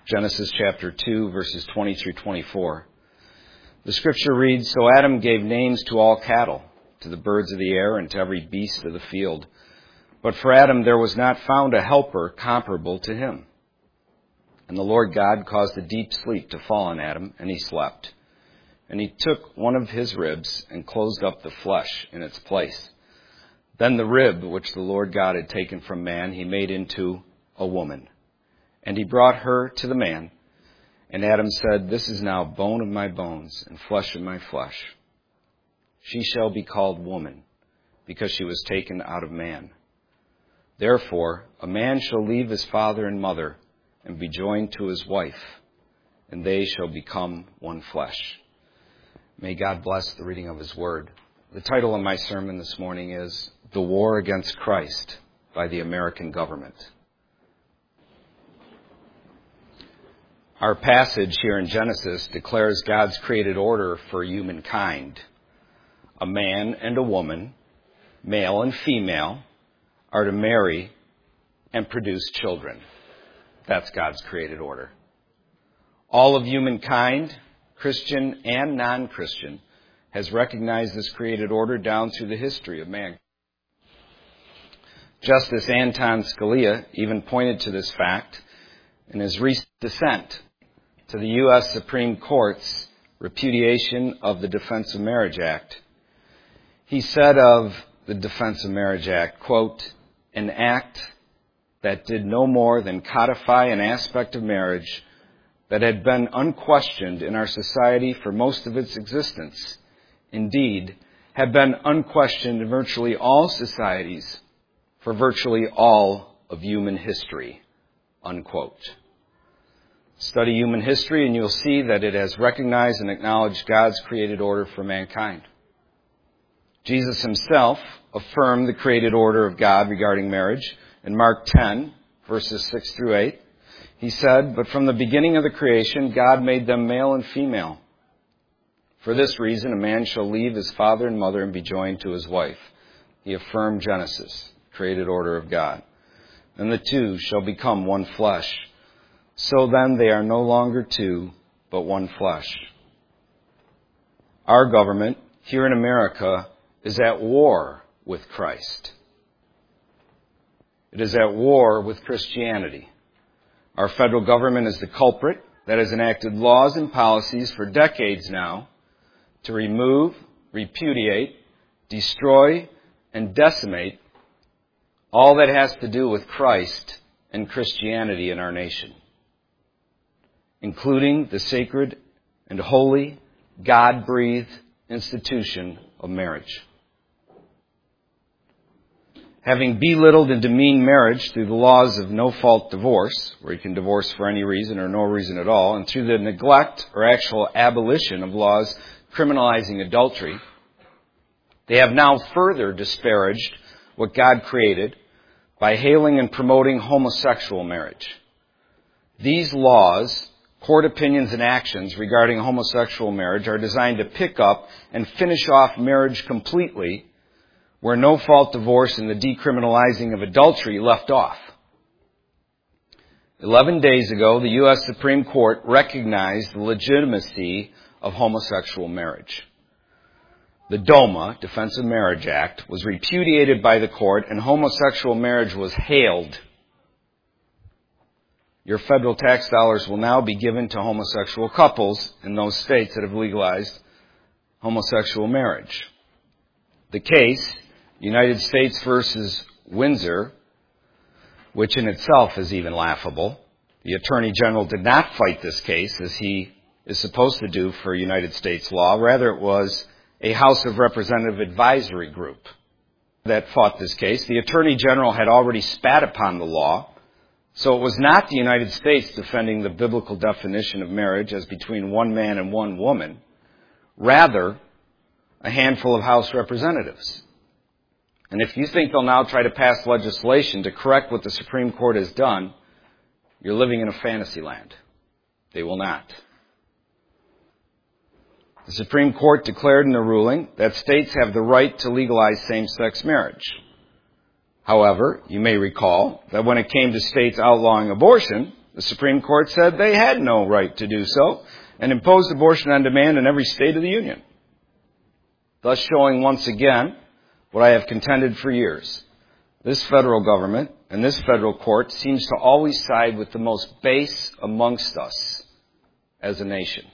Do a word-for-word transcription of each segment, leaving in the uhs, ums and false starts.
Genesis chapter two, verses twenty through twenty-four. The scripture reads, "So Adam gave names to all cattle, to the birds of the air, and to every beast of the field. But for Adam there was not found a helper comparable to him. And the Lord God caused a deep sleep to fall on Adam, and he slept. And he took one of his ribs and closed up the flesh in its place. Then the rib which the Lord God had taken from man he made into a woman. And he brought her to the man. And Adam said, 'This is now bone of my bones and flesh of my flesh. She shall be called woman, because she was taken out of man. Therefore, a man shall leave his father and mother and be joined to his wife, and they shall become one flesh.'" May God bless the reading of his word. The title of my sermon this morning is "The War Against Christ by the American Government." Our passage here in Genesis declares God's created order for humankind. A man and a woman, male and female, are to marry and produce children. That's God's created order. All of humankind, Christian and non-Christian, has recognized this created order down through the history of man. Justice Anton Scalia even pointed to this fact in his recent dissent to the U S Supreme Court's repudiation of the Defense of Marriage Act. He said of the Defense of Marriage Act, quote, "An act that did no more than codify an aspect of marriage that had been unquestioned in our society for most of its existence. Indeed, had been unquestioned in virtually all societies for virtually all of human history," unquote. Study human history and you'll see that it has recognized and acknowledged God's created order for mankind. Jesus himself affirmed the created order of God regarding marriage. In Mark ten, verses six through eight, he said, "But from the beginning of the creation, God made them male and female. For this reason, a man shall leave his father and mother and be joined to his wife." He affirmed Genesis, created order of God. "And the two shall become one flesh. So then they are no longer two, but one flesh." Our government here in America is at war with Christ. It is at war with Christianity. Our federal government is the culprit that has enacted laws and policies for decades now to remove, repudiate, destroy, and decimate all that has to do with Christ and Christianity in our nation, including the sacred and holy, God-breathed institution of marriage. Having belittled and demeaned marriage through the laws of no-fault divorce, where you can divorce for any reason or no reason at all, and through the neglect or actual abolition of laws criminalizing adultery, they have now further disparaged what God created by hailing and promoting homosexual marriage. These laws, court opinions, and actions regarding homosexual marriage are designed to pick up and finish off marriage completely where no-fault divorce and the decriminalizing of adultery left off. Eleven days ago, the U S Supreme Court recognized the legitimacy of homosexual marriage. The DOMA, Defense of Marriage Act, was repudiated by the court and homosexual marriage was hailed. Your federal tax dollars will now be given to homosexual couples in those states that have legalized homosexual marriage. The case, United States versus Windsor, which in itself is even laughable. The Attorney General did not fight this case as he is supposed to do for United States law. Rather, it was a House of Representative advisory group that fought this case. The Attorney General had already spat upon the law, so it was not the United States defending the biblical definition of marriage as between one man and one woman. Rather, a handful of House representatives. And if you think they'll now try to pass legislation to correct what the Supreme Court has done, you're living in a fantasy land. They will not. The Supreme Court declared in the ruling that states have the right to legalize same-sex marriage. However, you may recall that when it came to states outlawing abortion, The Supreme Court said they had no right to do so and imposed abortion on demand in every state of the Union, thus showing once again what I have contended for years. This federal government and this federal court seems to always side with the most base amongst us as a nation.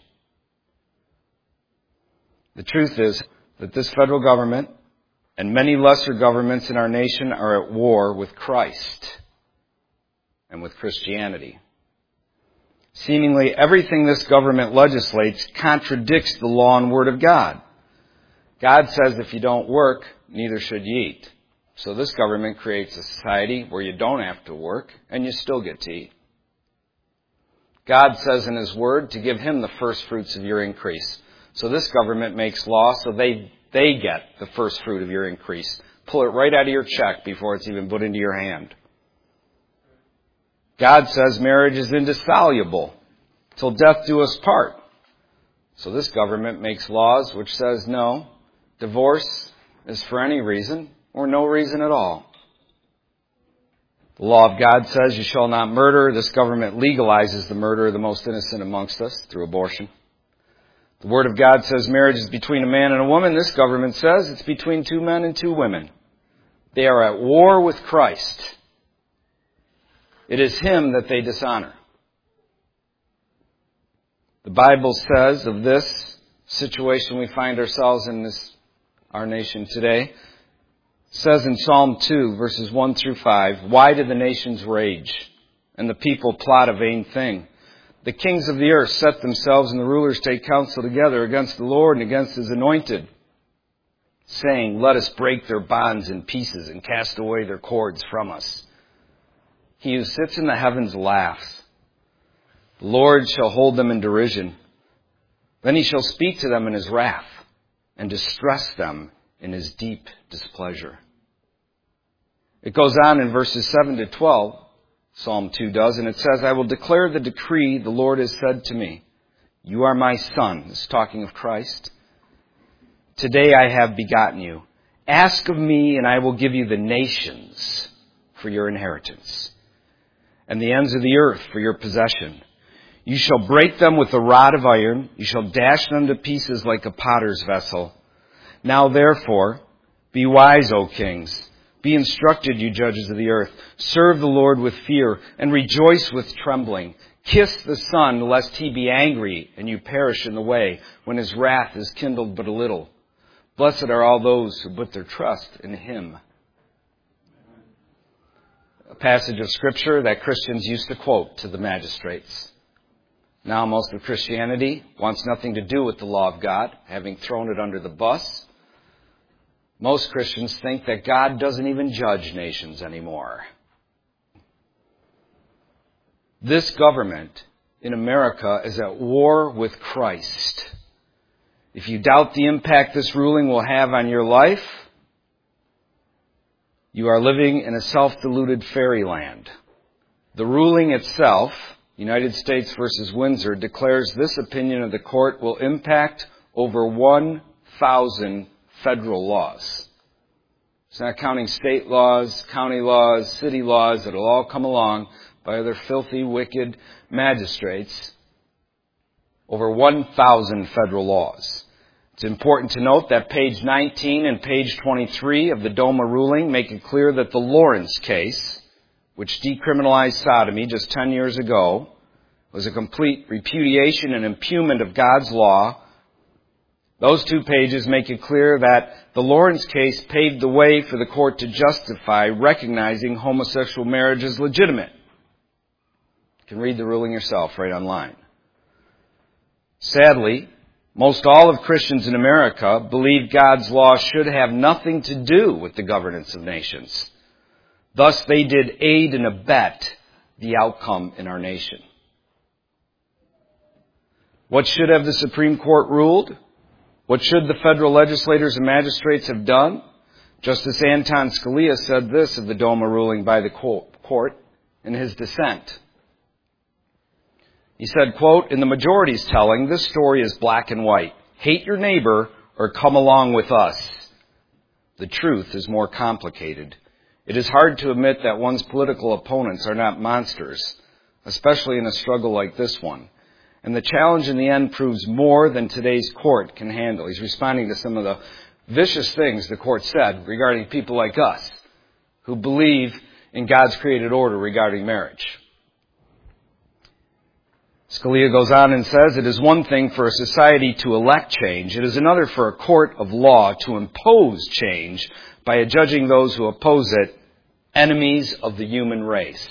The truth is that this federal government and many lesser governments in our nation are at war with Christ and with Christianity. Seemingly everything this government legislates contradicts the law and word of God. God says if you don't work, neither should you eat. So this government creates a society where you don't have to work and you still get to eat. God says in His Word to give Him the first fruits of your increase. So this government makes law so they, they get the first fruit of your increase. Pull it right out of your check before it's even put into your hand. God says marriage is indissoluble till death do us part. So this government makes laws which says no, divorce is for any reason or no reason at all. The law of God says you shall not murder. This government legalizes the murder of the most innocent amongst us through abortion. The Word of God says marriage is between a man and a woman. This government says it's between two men and two women. They are at war with Christ. It is Him that they dishonor. The Bible says of this situation we find ourselves in this, our nation today, says in Psalm two, verses one through five, why do the nations rage and the people plot a vain thing? The kings of the earth set themselves and the rulers take counsel together against the Lord and against His anointed, saying, let us break their bonds in pieces and cast away their cords from us. He who sits in the heavens laughs. The Lord shall hold them in derision. Then He shall speak to them in His wrath and distress them in His deep displeasure. It goes on in verses seven to twelve, Psalm two does, and it says, I will declare the decree the Lord has said to me. You are my son. This is talking of Christ. Today I have begotten you. Ask of me and I will give you the nations for your inheritance and the ends of the earth for your possession. You shall break them with a rod of iron. You shall dash them to pieces like a potter's vessel. Now therefore, be wise, O kings. Be instructed, you judges of the earth. Serve the Lord with fear and rejoice with trembling. Kiss the Son, lest He be angry and you perish in the way when His wrath is kindled but a little. Blessed are all those who put their trust in Him. A passage of Scripture that Christians used to quote to the magistrates. Now most of Christianity wants nothing to do with the law of God, having thrown it under the bus. Most Christians think that God doesn't even judge nations anymore. This government in America is at war with Christ. If you doubt the impact this ruling will have on your life, you are living in a self-deluded fairyland. The ruling itself, United States versus Windsor, declares this opinion of the court will impact over one thousand federal laws. It's not counting state laws, county laws, city laws that will all come along by other filthy, wicked magistrates. Over one thousand federal laws. It's important to note that page nineteen and page twenty-three of the DOMA ruling make it clear that the Lawrence case, which decriminalized sodomy just ten years ago, was a complete repudiation and impugnment of God's law. Those two pages make it clear that the Lawrence case paved the way for the court to justify recognizing homosexual marriage as legitimate. You can read the ruling yourself right online. Sadly, most all of Christians in America believe God's law should have nothing to do with the governance of nations. Thus, they did aid and abet the outcome in our nation. What should have the Supreme Court ruled? What should the federal legislators and magistrates have done? Justice Anton Scalia said this of the DOMA ruling by the court in his dissent. He said, quote, in the majority's telling, this story is black and white. Hate your neighbor or come along with us. The truth is more complicated. It is hard to admit that one's political opponents are not monsters, especially in a struggle like this one. And the challenge in the end proves more than today's court can handle. He's responding to some of the vicious things the court said regarding people like us who believe in God's created order regarding marriage. Scalia goes on and says, it is one thing for a society to elect change. It is another for a court of law to impose change by adjudging those who oppose it enemies of the human race.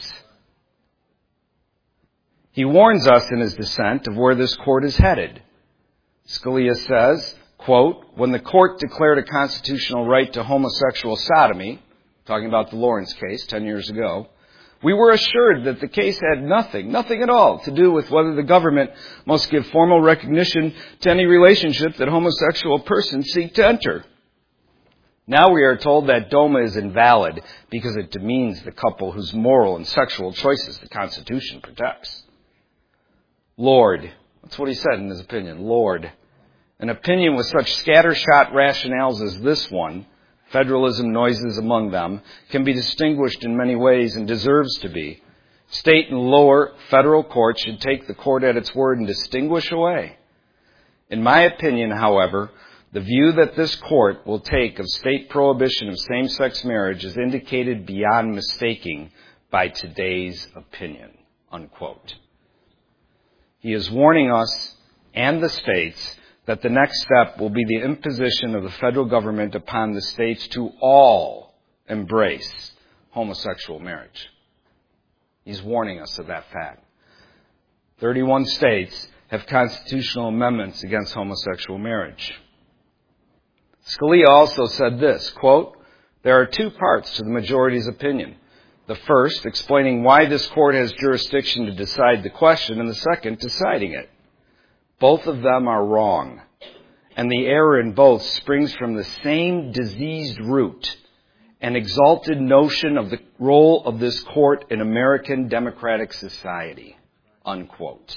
He warns us in his dissent of where this court is headed. Scalia says, quote, when the court declared a constitutional right to homosexual sodomy, talking about the Lawrence case ten years ago, we were assured that the case had nothing, nothing at all to do with whether the government must give formal recognition to any relationship that homosexual persons seek to enter. Now we are told that DOMA is invalid because it demeans the couple whose moral and sexual choices the Constitution protects. Lord, that's what he said in his opinion, Lord. An opinion with such scattershot rationales as this one, federalism noises among them, can be distinguished in many ways and deserves to be. State and lower federal courts should take the court at its word and distinguish away. In my opinion, however, the view that this court will take of state prohibition of same-sex marriage is indicated beyond mistaking by today's opinion, unquote. He is warning us and the states that the next step will be the imposition of the federal government upon the states to all embrace homosexual marriage. He's warning us of that fact. thirty-one states have constitutional amendments against homosexual marriage. Scalia also said this, quote, there are two parts to the majority's opinion. The first, explaining why this court has jurisdiction to decide the question, and the second, deciding it. Both of them are wrong, and the error in both springs from the same diseased root, an exalted notion of the role of this court in American democratic society, unquote.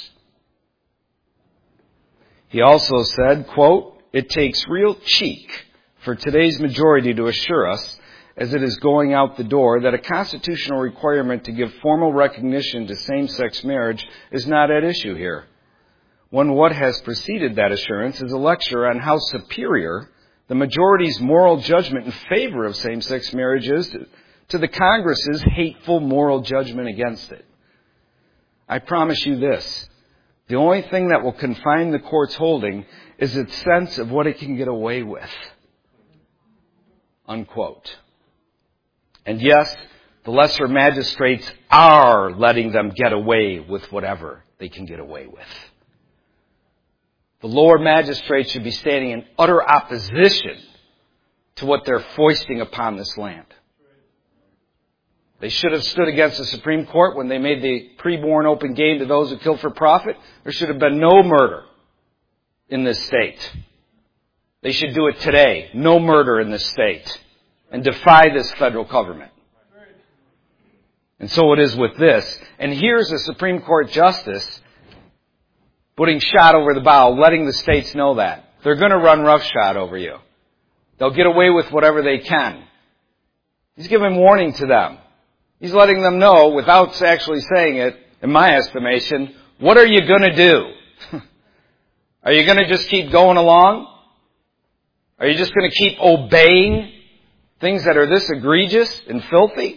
He also said, quote, it takes real cheek for today's majority to assure us, as it is going out the door, that a constitutional requirement to give formal recognition to same-sex marriage is not at issue here. When what has preceded that assurance is a lecture on how superior the majority's moral judgment in favor of same-sex marriage is to, to the Congress's hateful moral judgment against it. I promise you this, the only thing that will confine the court's holding is its sense of what it can get away with, unquote. And yes, the lesser magistrates are letting them get away with whatever they can get away with. The lower magistrates should be standing in utter opposition to what they're foisting upon this land. They should have stood against the Supreme Court when they made the preborn open game to those who kill for profit. There should have been no murder in this state. They should do it today. No murder in this state. And defy this federal government. And so it is with this. And here's a Supreme Court justice putting shot over the bow, letting the states know that. They're going to run roughshod over you. They'll get away with whatever they can. He's giving warning to them. He's letting them know, without actually saying it, in my estimation, what are you going to do? Are you going to just keep going along? Are you just going to keep obeying things that are this egregious and filthy?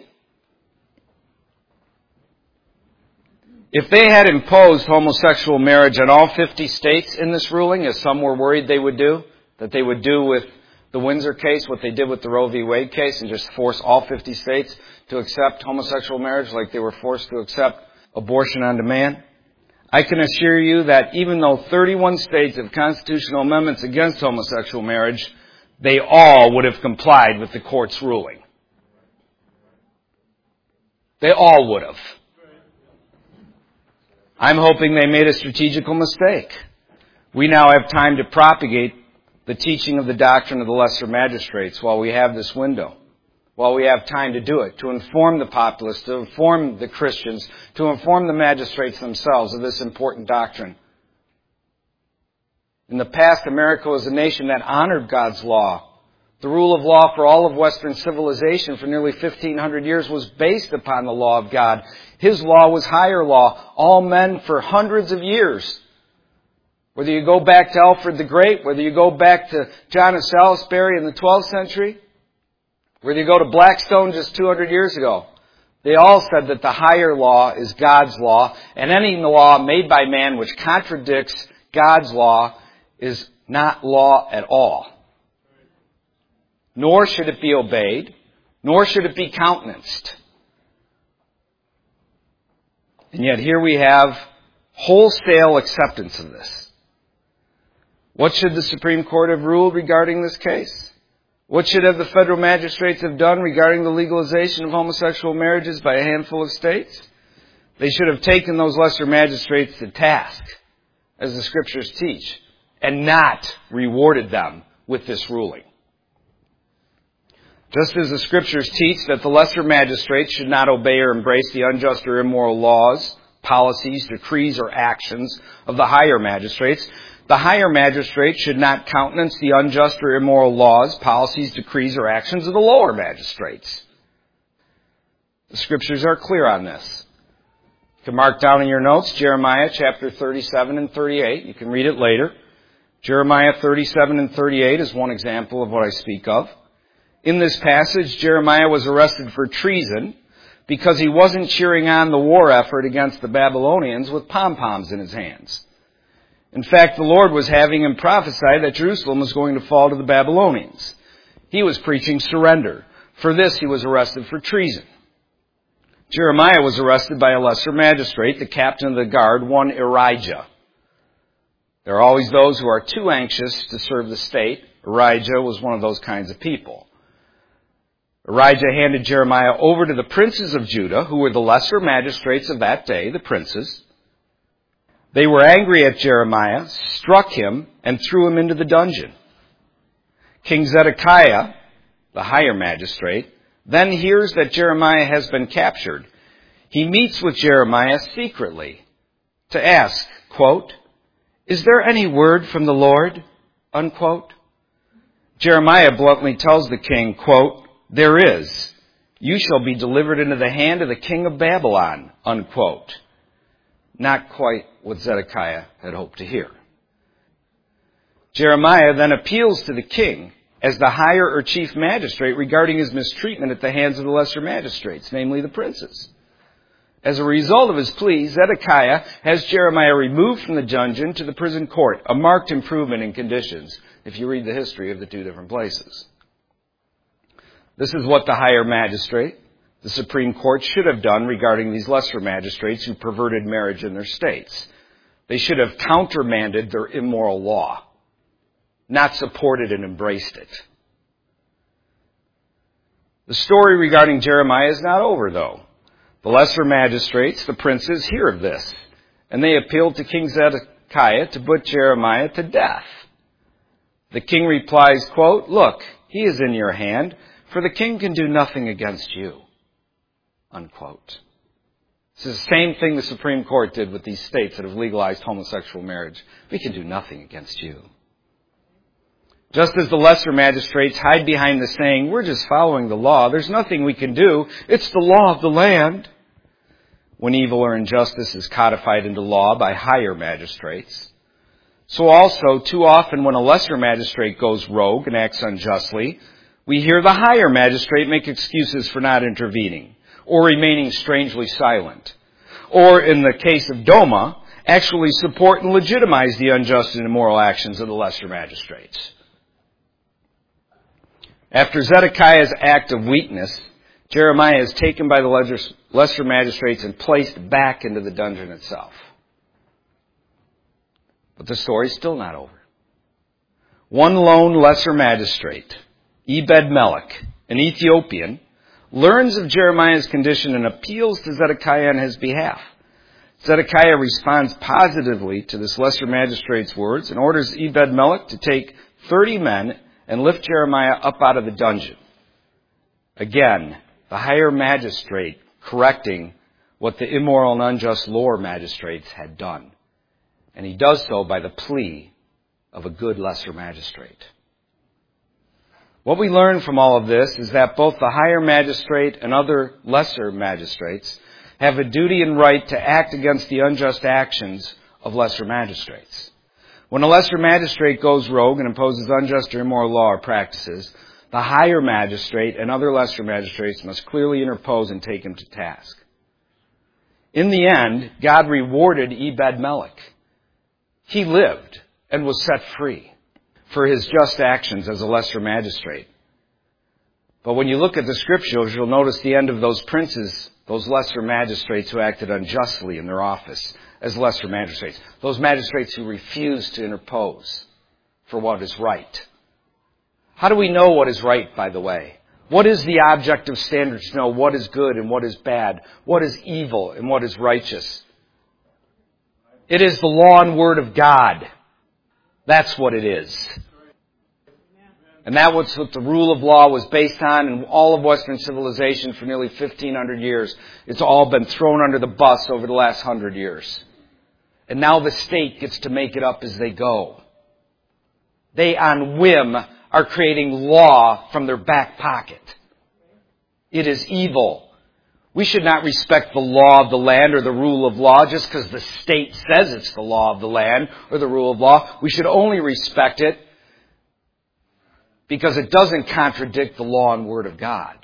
If they had imposed homosexual marriage on all fifty states in this ruling, as some were worried they would do, that they would do with the Windsor case, what they did with the Roe v. Wade case, and just force all fifty states to accept homosexual marriage like they were forced to accept abortion on demand, I can assure you that even though thirty-one states have constitutional amendments against homosexual marriage, they all would have complied with the court's ruling. They all would have. I'm hoping they made a strategical mistake. We now have time to propagate the teaching of the doctrine of the lesser magistrates while we have this window, while we have time to do it, to inform the populace, to inform the Christians, to inform the magistrates themselves of this important doctrine. In the past, America was a nation that honored God's law The rule of law for all of Western civilization for nearly fifteen hundred years was based upon the law of God. His law was higher law. All men for hundreds of years. Whether you go back to Alfred the Great, whether you go back to John of Salisbury in the twelfth century, whether you go to Blackstone just two hundred years ago, they all said that the higher law is God's law, and any law made by man which contradicts God's law is not law at all. Nor should it be obeyed, nor should it be countenanced. And yet here we have wholesale acceptance of this. What should the Supreme Court have ruled regarding this case? What should have the federal magistrates have done regarding the legalization of homosexual marriages by a handful of states? They should have taken those lesser magistrates to task, as the Scriptures teach, and not rewarded them with this ruling. Just as the Scriptures teach that the lesser magistrates should not obey or embrace the unjust or immoral laws, policies, decrees, or actions of the higher magistrates, the higher magistrates should not countenance the unjust or immoral laws, policies, decrees, or actions of the lower magistrates. The Scriptures are clear on this. You can mark down in your notes Jeremiah chapter thirty-seven and thirty-eight. You can read it later. Jeremiah thirty-seven and thirty-eight is one example of what I speak of. In this passage, Jeremiah was arrested for treason because he wasn't cheering on the war effort against the Babylonians with pom-poms in his hands. In fact, the Lord was having him prophesy that Jerusalem was going to fall to the Babylonians. He was preaching surrender. For this, he was arrested for treason. Jeremiah was arrested by a lesser magistrate, the captain of the guard, one Irijah. There are always those who are too anxious to serve the state. Irijah was one of those kinds of people. Irijah handed Jeremiah over to the princes of Judah, who were the lesser magistrates of that day, the princes. They were angry at Jeremiah, struck him, and threw him into the dungeon. King Zedekiah, the higher magistrate, then hears that Jeremiah has been captured. He meets with Jeremiah secretly to ask, quote, "Is there any word from the Lord?" Unquote. Jeremiah bluntly tells the king, quote, "There is. You shall be delivered into the hand of the king of Babylon." Unquote. Not quite what Zedekiah had hoped to hear. Jeremiah then appeals to the king as the higher or chief magistrate regarding his mistreatment at the hands of the lesser magistrates, namely the princes. As a result of his plea, Zedekiah has Jeremiah removed from the dungeon to the prison court, a marked improvement in conditions, if you read the history of the two different places. This is what the higher magistrate, the Supreme Court, should have done regarding these lesser magistrates who perverted marriage in their states. They should have countermanded their immoral law, not supported and embraced it. The story regarding Jeremiah is not over, though. The lesser magistrates, the princes, hear of this, and they appeal to King Zedekiah to put Jeremiah to death. The king replies, quote, "Look, he is in your hand, for the king can do nothing against you." Unquote. This is the same thing the Supreme Court did with these states that have legalized homosexual marriage. We can do nothing against you. Just as the lesser magistrates hide behind the saying, "We're just following the law. There's nothing we can do. It's the law of the land." When evil or injustice is codified into law by higher magistrates. So also, too often when a lesser magistrate goes rogue and acts unjustly, we hear the higher magistrate make excuses for not intervening or remaining strangely silent. Or, in the case of Doma, actually support and legitimize the unjust and immoral actions of the lesser magistrates. After Zedekiah's act of weakness, Jeremiah is taken by the lesser magistrates and placed back into the dungeon itself. But the story's still not over. One lone lesser magistrate, Ebed-Melech, an Ethiopian, learns of Jeremiah's condition and appeals to Zedekiah on his behalf. Zedekiah responds positively to this lesser magistrate's words and orders Ebed-Melech to take thirty men and lift Jeremiah up out of the dungeon. Again, the higher magistrate correcting what the immoral and unjust lower magistrates had done. And he does so by the plea of a good lesser magistrate. What we learn from all of this is that both the higher magistrate and other lesser magistrates have a duty and right to act against the unjust actions of lesser magistrates. When a lesser magistrate goes rogue and imposes unjust or immoral law or practices, the higher magistrate and other lesser magistrates must clearly interpose and take him to task. In the end, God rewarded Ebed-Melech. He lived and was set free for his just actions as a lesser magistrate. But when you look at the scriptures, you'll notice the end of those princes, those lesser magistrates who acted unjustly in their office as lesser magistrates. Those magistrates who refused to interpose for what is right. How do we know what is right, by the way? What is the objective standard to know what is good and what is bad? What is evil and what is righteous? It is the law and word of God. That's what it is. And that was what the rule of law was based on in all of Western civilization for nearly fifteen hundred years. It's all been thrown under the bus over the last hundred years. And now the state gets to make it up as they go. They, on whim, are creating law from their back pocket. It is evil. We should not respect the law of the land or the rule of law just because the state says it's the law of the land or the rule of law. We should only respect it because it doesn't contradict the law and word of God.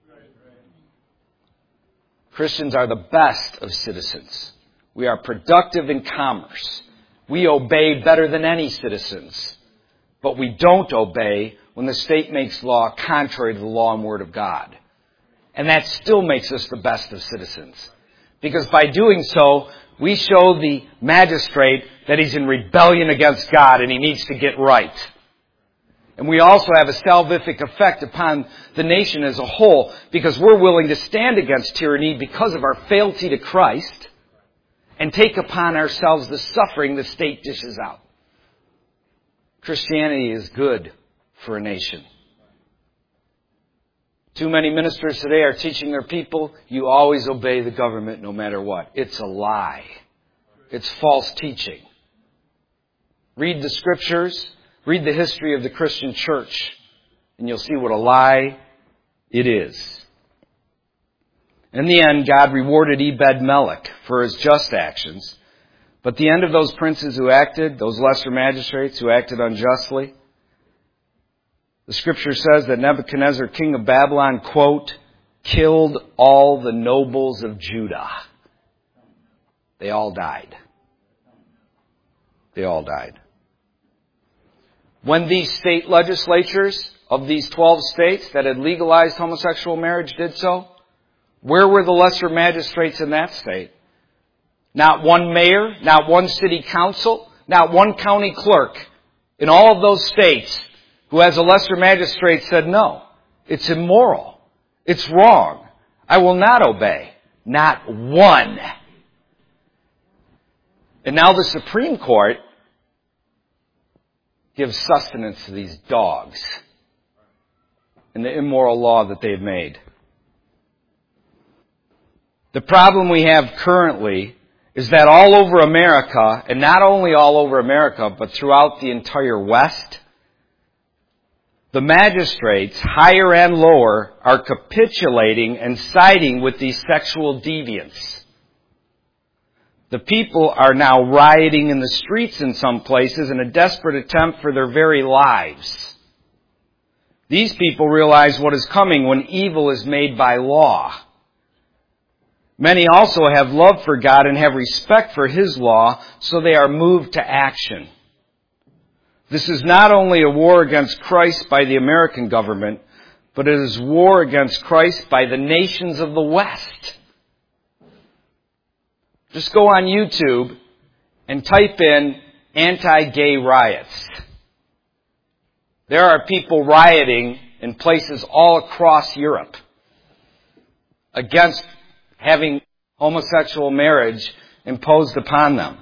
Christians are the best of citizens. We are productive in commerce. We obey better than any citizens. But we don't obey when the state makes law contrary to the law and word of God. And that still makes us the best of citizens. Because by doing so, we show the magistrate that he's in rebellion against God and he needs to get right. And we also have a salvific effect upon the nation as a whole because we're willing to stand against tyranny because of our fealty to Christ and take upon ourselves the suffering the state dishes out. Christianity is good for a nation. Too many ministers today are teaching their people, you always obey the government no matter what. It's a lie. It's false teaching. Read the scriptures, read the history of the Christian church, and you'll see what a lie it is. In the end, God rewarded Ebed-Melech for his just actions. But the end of those princes who acted, those lesser magistrates who acted unjustly, the scripture says that Nebuchadnezzar, king of Babylon, quote, killed all the nobles of Judah. They all died. They all died. When these state legislatures of these twelve states that had legalized homosexual marriage did so, where were the lesser magistrates in that state? Not one mayor, not one city council, not one county clerk in all of those states who as a lesser magistrate said, no, it's immoral. It's wrong. I will not obey. Not one. And now the Supreme Court gives sustenance to these dogs and the immoral law that they've made. The problem we have currently is that all over America, and not only all over America, but throughout the entire West, the magistrates, higher and lower, are capitulating and siding with these sexual deviants. The people are now rioting in the streets in some places in a desperate attempt for their very lives. These people realize what is coming when evil is made by law. Many also have love for God and have respect for His law, so they are moved to action. This is not only a war against Christ by the American government, but it is war against Christ by the nations of the West. Just go on YouTube and type in anti-gay riots. There are people rioting in places all across Europe against having homosexual marriage imposed upon them.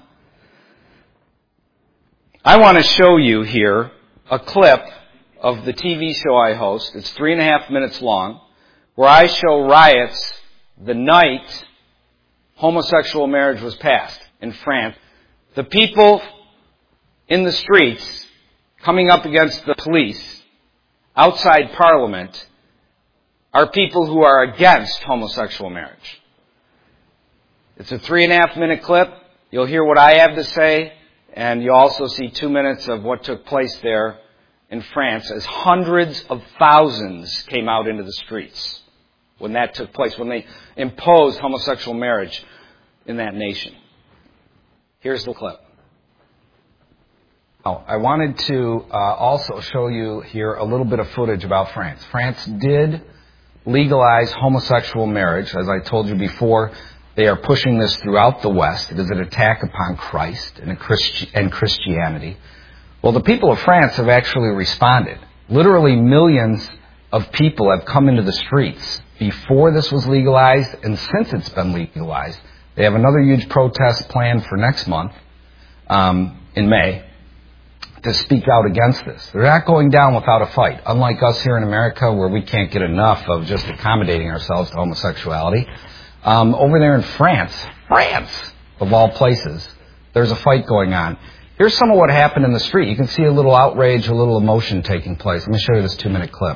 I want to show you here a clip of the T V show I host. It's three and a half minutes long, where I show riots the night homosexual marriage was passed in France. The people in the streets coming up against the police outside Parliament are people who are against homosexual marriage. It's a three and a half minute clip. You'll hear what I have to say, and you also see two minutes of what took place there in France as hundreds of thousands came out into the streets when that took place, when they imposed homosexual marriage in that nation. Here's the clip. Oh, I wanted to uh, also show you here a little bit of footage about France. France did legalize homosexual marriage. As I told you before, they are pushing this throughout the West. It is an attack upon Christ and, Christi- and Christianity. Well, the people of France have actually responded. Literally millions of people have come into the streets before this was legalized and since it's been legalized. They have another huge protest planned for next month, um, in May, to speak out against this. They're not going down without a fight. Unlike us here in America, where we can't get enough of just accommodating ourselves to homosexuality. Um, over there in France, France, of all places, there's a fight going on. Here's some of what happened in the street. You can see a little outrage, a little emotion taking place. Let me show you this two-minute clip.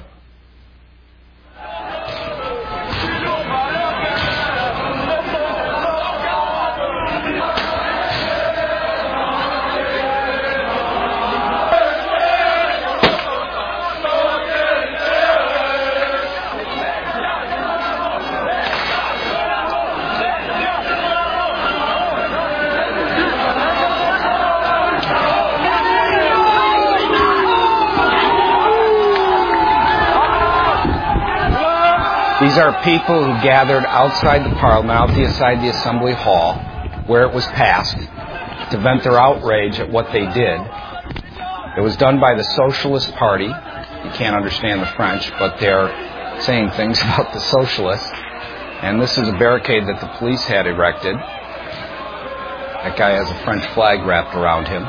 These are people who gathered outside the Parliament, outside the Assembly Hall, where it was passed, to vent their outrage at what they did. It was done by the Socialist Party. You can't understand the French, but they're saying things about the Socialists. And this is a barricade that the police had erected. That guy has a French flag wrapped around him.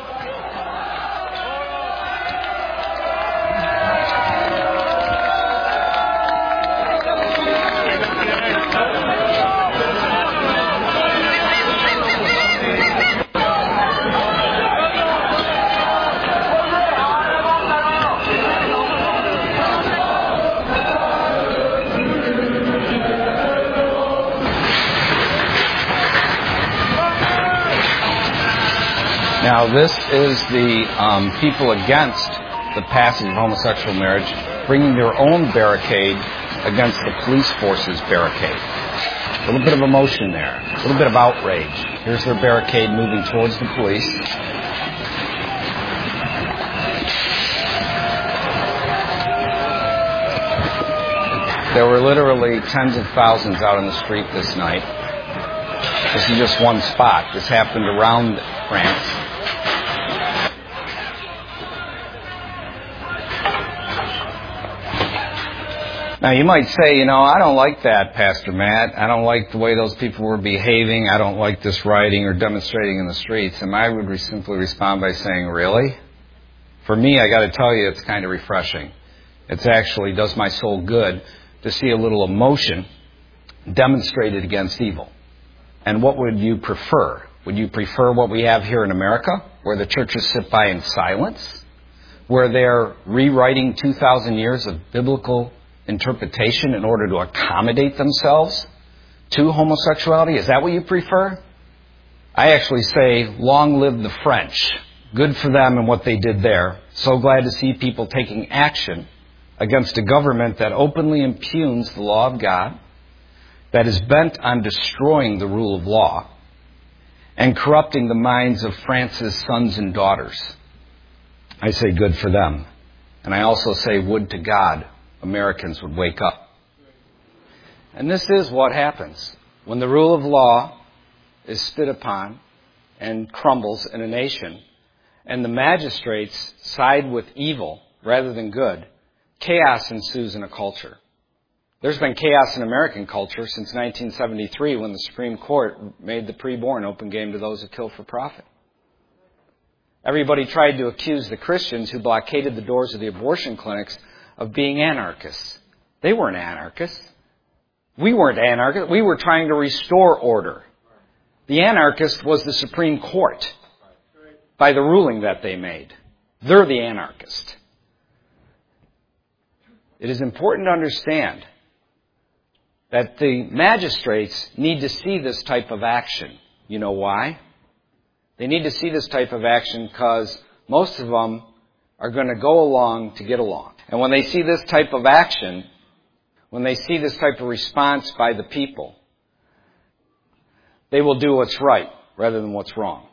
Now, this is the um, people against the passage of homosexual marriage bringing their own barricade against the police force's barricade. A little bit of emotion there, a little bit of outrage. Here's their barricade moving towards the police. There were literally tens of thousands out on the street this night. This is just one spot. This happened around France. Now, you might say, you know, I don't like that, Pastor Matt. I don't like the way those people were behaving. I don't like this rioting or demonstrating in the streets. And I would re- simply respond by saying, really? For me, I got to tell you, it's kind of refreshing. It's actually does my soul good to see a little emotion demonstrated against evil. And what would you prefer? Would you prefer what we have here in America, where the churches sit by in silence, where they're rewriting two thousand years of biblical interpretation in order to accommodate themselves to homosexuality? Is that what you prefer? I actually say, long live the French. Good for them and what they did there. So glad to see people taking action against a government that openly impugns the law of God, that is bent on destroying the rule of law and corrupting the minds of France's sons and daughters. I say good for them. And I also say, would to God Americans would wake up. And this is what happens when the rule of law is spit upon and crumbles in a nation, and the magistrates side with evil rather than good. Chaos ensues in a culture. There's been chaos in American culture since nineteen seventy-three, when the Supreme Court made the preborn open game to those who kill for profit. Everybody tried to accuse the Christians who blockaded the doors of the abortion clinics of being anarchists. They weren't anarchists. We weren't anarchists. We were trying to restore order. The anarchist was the Supreme Court by the ruling that they made. They're the anarchist. it is important to understand that the magistrates need to see this type of action. You know why? They need to see this type of action because most of them are going to go along to get along. And when they see this type of action, when they see this type of response by the people, they will do what's right rather than what's wrong.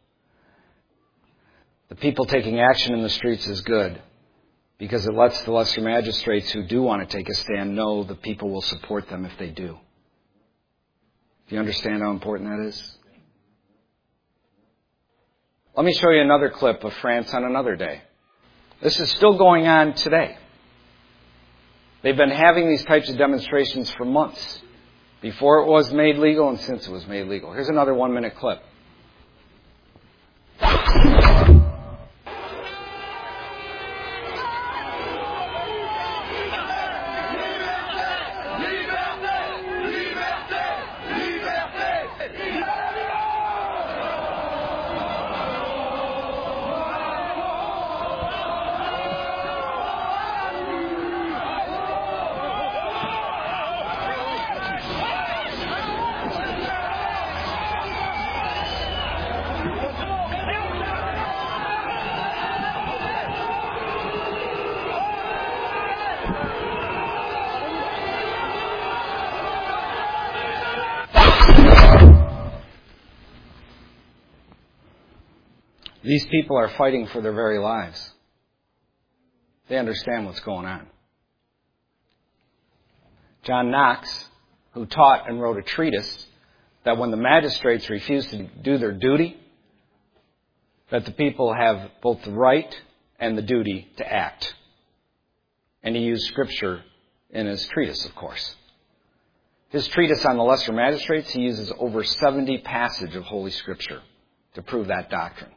The people taking action in the streets is good because it lets the lesser magistrates who do want to take a stand know the people will support them if they do. Do you understand how important that is? Let me show you another clip of France on another day. This is still going on today. They've been having these types of demonstrations for months, before it was made legal and since it was made legal. Here's another one-minute clip. These people are fighting for their very lives. They understand what's going on. John Knox, who taught and wrote a treatise that when the magistrates refuse to do their duty, that the people have both the right and the duty to act. And he used Scripture in his treatise, of course. His treatise on the lesser magistrates, he uses over seventy passages of Holy Scripture to prove that doctrine.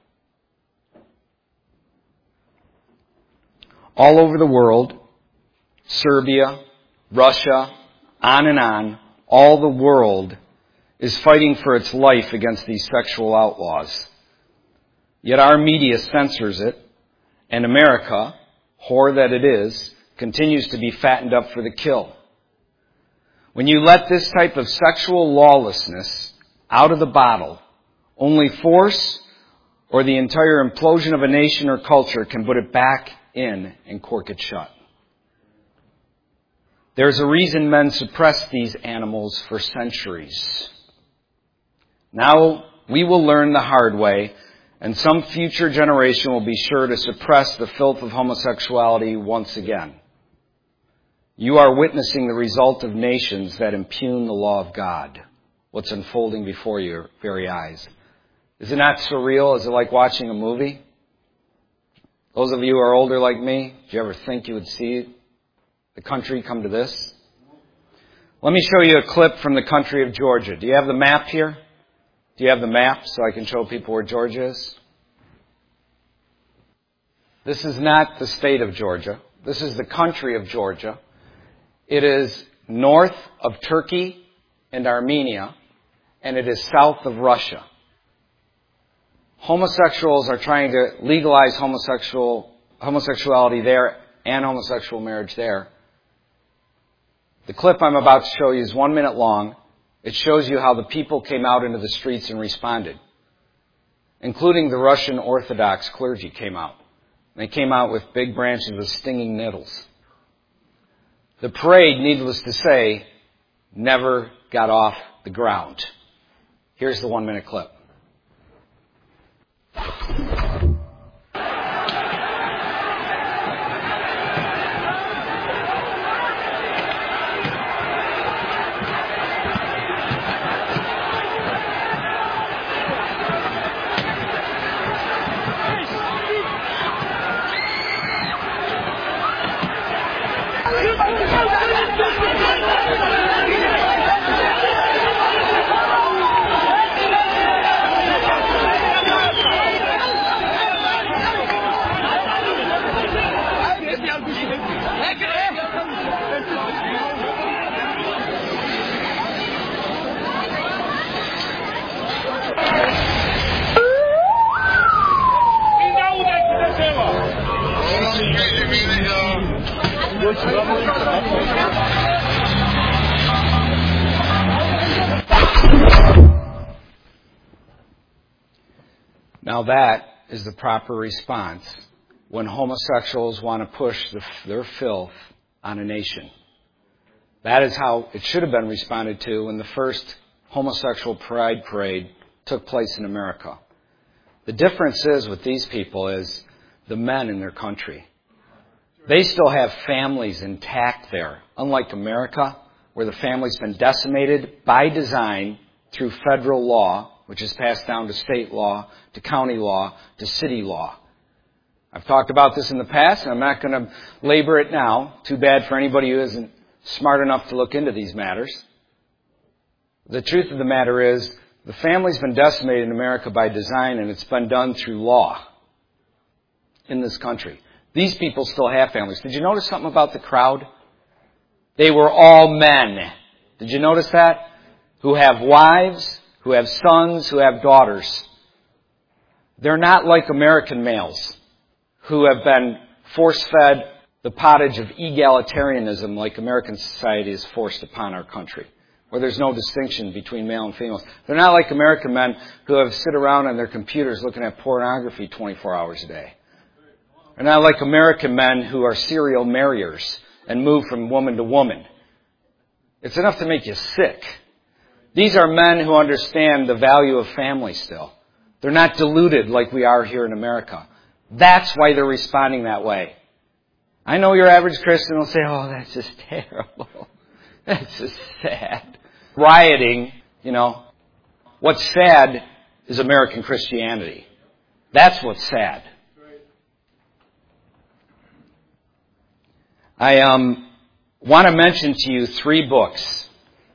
All over the world, Serbia, Russia, on and on, all the world is fighting for its life against these sexual outlaws. Yet our media censors it, and America, whore that it is, continues to be fattened up for the kill. When you let this type of sexual lawlessness out of the bottle, only force or the entire implosion of a nation or culture can put it back in and cork it shut. There's a reason men suppressed these animals for centuries. Now we will learn the hard way, and some future generation will be sure to suppress the filth of homosexuality once again. You are witnessing the result of nations that impugn the law of God, what's unfolding before your very eyes. Is it not surreal? Is it like watching a movie? Those of you who are older like me, did you ever think you would see the country come to this? Let me show you a clip from the country of Georgia. Do you have the map here? Do you have the map so I can show people where Georgia is? This is not the state of Georgia. This is the country of Georgia. It is north of Turkey and Armenia, and it is south of Russia. Homosexuals are trying to legalize homosexual homosexuality there and homosexual marriage there. The clip I'm about to show you is one minute long. It shows you how the people came out into the streets and responded, including the Russian Orthodox clergy came out. They came out with big branches of stinging nettles. The parade, needless to say, never got off the ground. Here's the one minute clip. Now that is the proper response when homosexuals want to push the, their filth on a nation. That is how it should have been responded to when the first homosexual pride parade took place in America. The difference is with these people is the men in their country. They still have families intact there, unlike America, where the family's been decimated by design through federal law, which is passed down to state law, to county law, to city law. I've talked about this in the past, and I'm not going to labor it now. Too bad for anybody who isn't smart enough to look into these matters. The truth of the matter is, the family's been decimated in America by design, and it's been done through law in this country. These people still have families. Did you notice something about the crowd? They were all men. Did you notice that? Who have wives, who have sons, who have daughters. They're not like American males who have been force-fed the pottage of egalitarianism like American society is forced upon our country, where there's no distinction between male and females. They're not like American men who have sit around on their computers looking at pornography twenty-four hours a day. They're not like American men who are serial marriers and move from woman to woman. It's enough to make you sick. These are men who understand the value of family still. They're not deluded like we are here in America. That's why they're responding that way. I know your average Christian will say, oh, that's just terrible. That's just sad. Rioting, you know. What's sad is American Christianity. That's what's sad. I um, want to mention to you three books.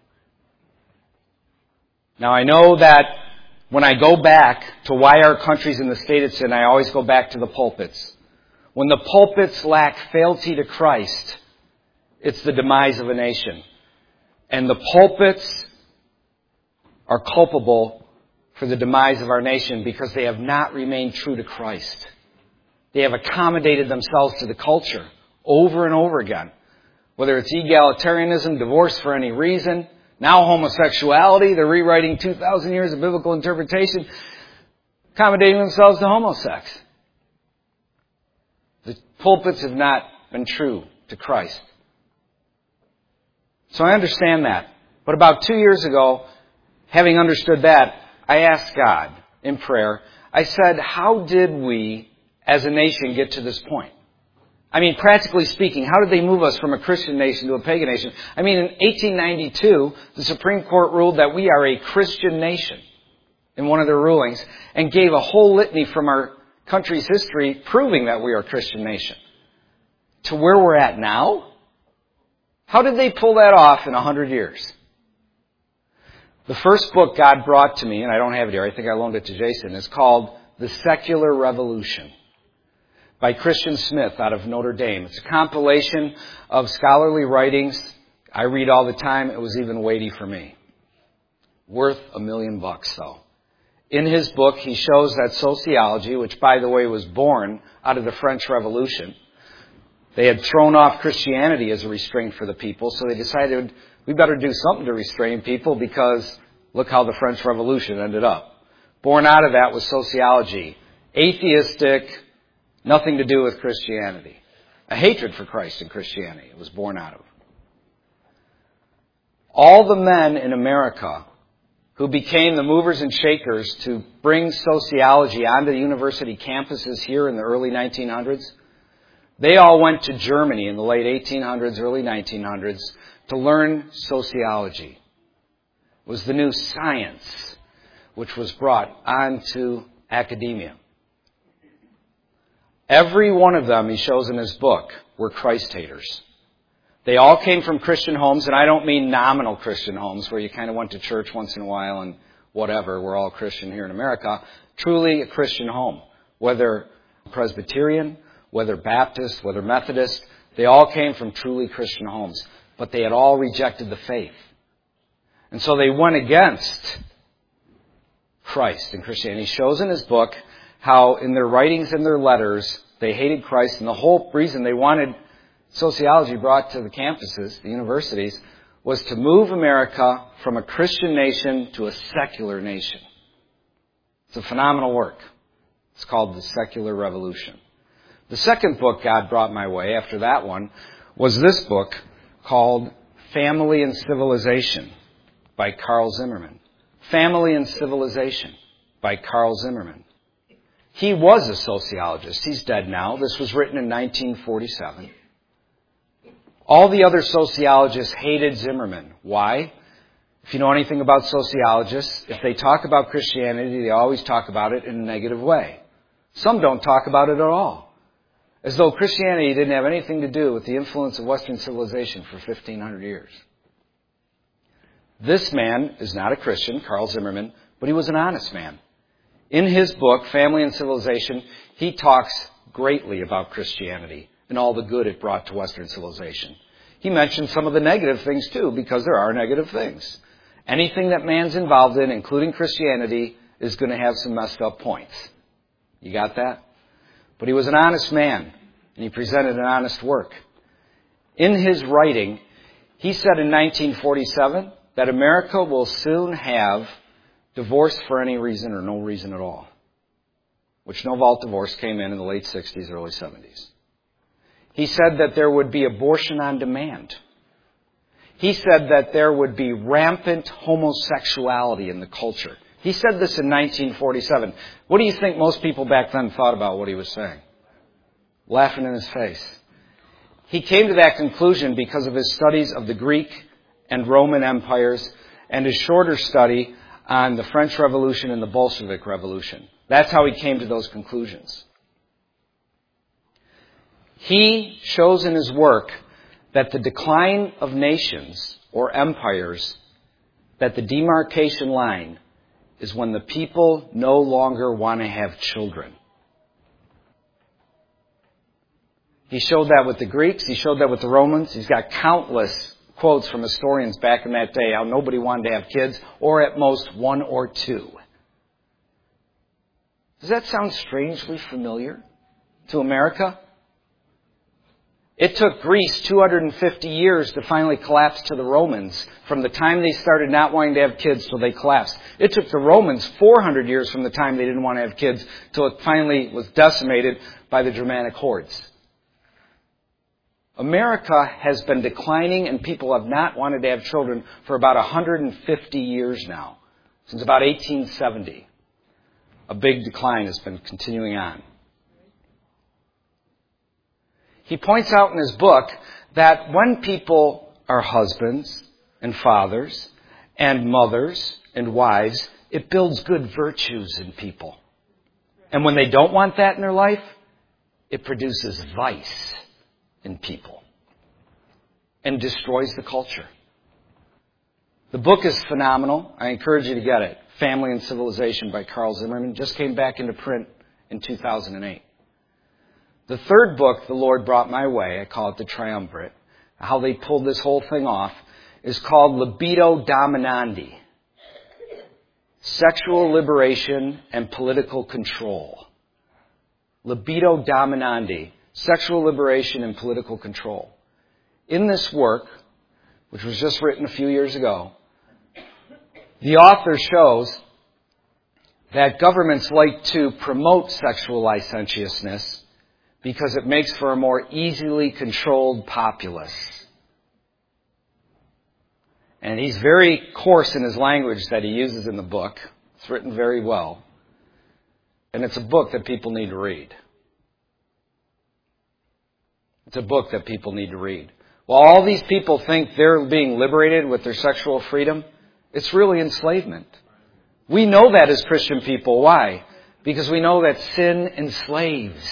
Now, I know that when I go back to why our country's in the state it's in, I always go back to the pulpits. When the pulpits lack fealty to Christ, it's the demise of a nation. And the pulpits are culpable for the demise of our nation because they have not remained true to Christ. They have accommodated themselves to the culture over and over again. Whether it's egalitarianism, divorce for any reason, now homosexuality, they're rewriting two thousand years of biblical interpretation, accommodating themselves to homosex. The pulpits have not been true to Christ. So I understand that. But about two years ago, having understood that, I asked God in prayer, I said, how did we as a nation get to this point? I mean, practically speaking, how did they move us from a Christian nation to a pagan nation? I mean, in eighteen ninety-two, the Supreme Court ruled that we are a Christian nation in one of their rulings and gave a whole litany from our country's history proving that we are a Christian nation. To where we're at now? How did they pull that off in a hundred years? The first book God brought to me, and I don't have it here, I think I loaned it to Jason, is called The Secular Revolution by Christian Smith out of Notre Dame. It's a compilation of scholarly writings I read all the time. It was even weighty for me. Worth a million bucks, though. In his book, he shows that sociology, which, by the way, was born out of the French Revolution, they had thrown off Christianity as a restraint for the people, so they decided we better do something to restrain people because look how the French Revolution ended up. Born out of that was sociology. Atheistic, nothing to do with Christianity. A hatred for Christ and Christianity it was born out of. All the men in America who became the movers and shakers to bring sociology onto the university campuses here in the early nineteen hundreds, they all went to Germany in the late eighteen hundreds, early nineteen hundreds to learn sociology. It was the new science which was brought onto academia. Every one of them, he shows in his book, were Christ haters. They all came from Christian homes, and I don't mean nominal Christian homes where you kind of went to church once in a while and whatever, we're all Christian here in America. Truly a Christian home. Whether Presbyterian, whether Baptist, whether Methodist, they all came from truly Christian homes. But they had all rejected the faith. And so they went against Christ and Christianity. He shows in his book how in their writings and their letters, they hated Christ. And the whole reason they wanted sociology brought to the campuses, the universities, was to move America from a Christian nation to a secular nation. It's a phenomenal work. It's called The Secular Revolution. The second book God brought my way after that one was this book called Family and Civilization by Carl Zimmerman. Family and Civilization by Carl Zimmerman. He was a sociologist. He's dead now. This was written in nineteen forty-seven. All the other sociologists hated Zimmerman. Why? If you know anything about sociologists, if they talk about Christianity, they always talk about it in a negative way. Some don't talk about it at all. As though Christianity didn't have anything to do with the influence of Western civilization for fifteen hundred years. This man is not a Christian, Carl Zimmerman, but he was an honest man. In his book, Family and Civilization, he talks greatly about Christianity and all the good it brought to Western civilization. He mentions some of the negative things too, because there are negative things. Anything that man's involved in, including Christianity, is going to have some messed up points. You got that? But he was an honest man, and he presented an honest work. In his writing, he said in nineteen forty-seven that America will soon have divorce for any reason or no reason at all, which no-fault divorce came in in the late sixties, early seventies. He said that there would be abortion on demand. He said that there would be rampant homosexuality in the culture. He said this in nineteen forty-seven. What do you think most people back then thought about what he was saying? Laughing in his face. He came to that conclusion because of his studies of the Greek and Roman empires and his shorter study on the French Revolution and the Bolshevik Revolution. That's how he came to those conclusions. He shows in his work that the decline of nations or empires, that the demarcation line is when the people no longer want to have children. He showed that with the Greeks. He showed that with the Romans. He's got countless quotes from historians back in that day how nobody wanted to have kids, or at most one or two. Does that sound strangely familiar to America? It took Greece two hundred fifty years to finally collapse to the Romans. From the time they started not wanting to have kids till they collapsed. It took the Romans four hundred years from the time they didn't want to have kids till it finally was decimated by the Germanic hordes. America has been declining and people have not wanted to have children for about one hundred fifty years now. Since about eighteen seventy. A big decline has been continuing on. He points out in his book that when people are husbands and fathers and mothers and wives, it builds good virtues in people. And when they don't want that in their life, it produces vice in people and destroys the culture. The book is phenomenal. I encourage you to get it. Family and Civilization by Carl Zimmerman. Just came back into print in two thousand eight. The third book the Lord brought my way, I call it The Triumvirate, how they pulled this whole thing off, is called Libido Dominandi. Sexual Liberation and Political Control. Libido Dominandi. Sexual Liberation and Political Control. In this work, which was just written a few years ago, the author shows that governments like to promote sexual licentiousness because it makes for a more easily controlled populace. And he's very coarse in his language that he uses in the book. It's written very well. And it's a book that people need to read. It's a book that people need to read. While all these people think they're being liberated with their sexual freedom, it's really enslavement. We know that as Christian people. Why? Because we know that sin enslaves.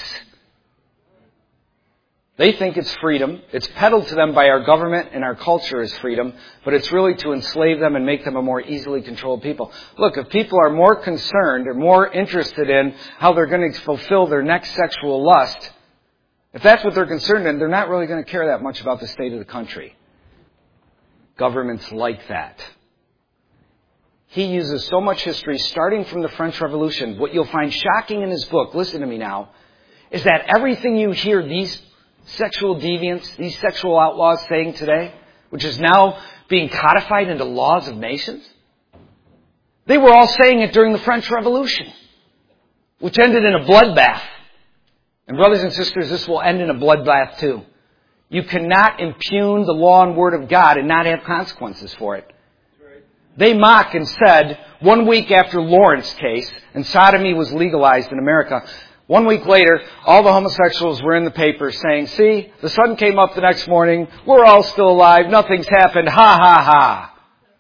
They think it's freedom. It's peddled to them by our government and our culture as freedom, but it's really to enslave them and make them a more easily controlled people. Look, if people are more concerned or more interested in how they're going to fulfill their next sexual lust, if that's what they're concerned in, they're not really going to care that much about the state of the country. Governments like that. He uses so much history, starting from the French Revolution. What you'll find shocking in his book, listen to me now, is that everything you hear these sexual deviants, these sexual outlaws saying today, which is now being codified into laws of nations, they were all saying it during the French Revolution. which ended in a bloodbath. And brothers and sisters, this will end in a bloodbath too. You cannot impugn the law and word of God and not have consequences for it. They mock and said, one week after Lawrence case, and sodomy was legalized in America, one week later, all the homosexuals were in the paper saying, see, the sun came up the next morning, we're all still alive, nothing's happened, ha ha ha.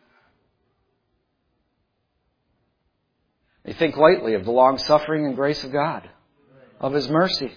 They think lightly of the long-suffering and grace of God, of His mercy.